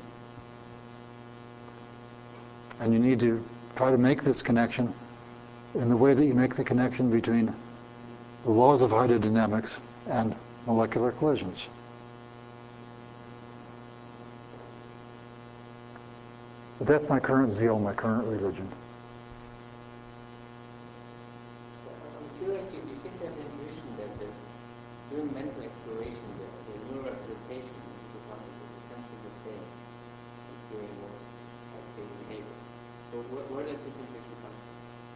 And you need to try to make this connection in the way that you make the connection between the laws of hydrodynamics and molecular collisions. But that's my current zeal, my current religion. I'm curious, you, you seem to have the intuition that the, during mental exploration, the, the neural representation becomes essentially the same as during more active behavior. So where, where does this intuition come from?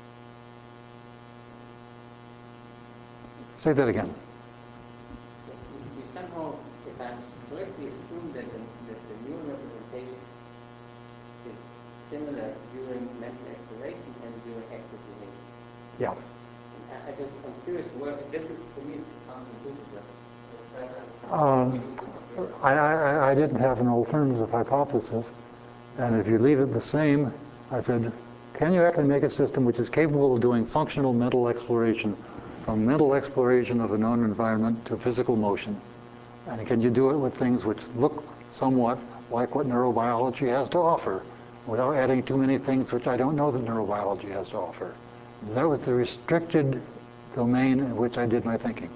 Say that again. You, you somehow, if I'm correctly, assume that the, that the neural representation is similar during mental exploration and during active behavior. Yeah. I, I just, I'm curious, where this is for me counterintuitive. Um, I, I, I didn't have an alternative hypothesis, and if you leave it the same, I said, can you actually make a system which is capable of doing functional mental exploration, from mental exploration of a known environment to physical motion? And can you do it with things which look somewhat like what neurobiology has to offer, without adding too many things which I don't know that neurobiology has to offer? That was the restricted domain in which I did my thinking.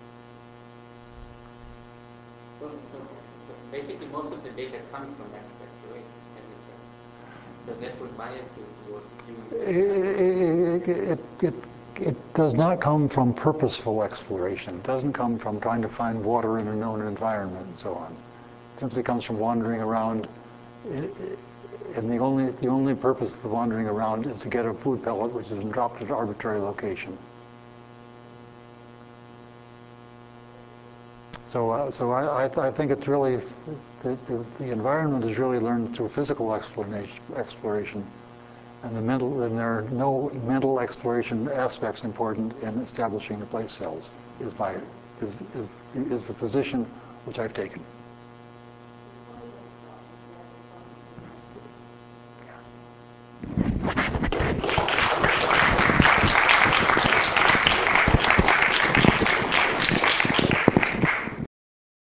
So, so, so basically, most of the data comes from mental exploration, as you said. So that would bias you towards doing It, it, it, it does not come from purposeful exploration. It doesn't come from trying to find water in a known environment and so on. It simply comes from wandering around. And the only, the only purpose of the wandering around is to get a food pellet which has been dropped at an arbitrary location. So, uh, so I, I, I think it's really, the, the, the environment is really learned through physical exploration, exploration. And the mental, and there are no mental exploration aspects important in establishing the place cells, is my, is, is, is the position which I've taken.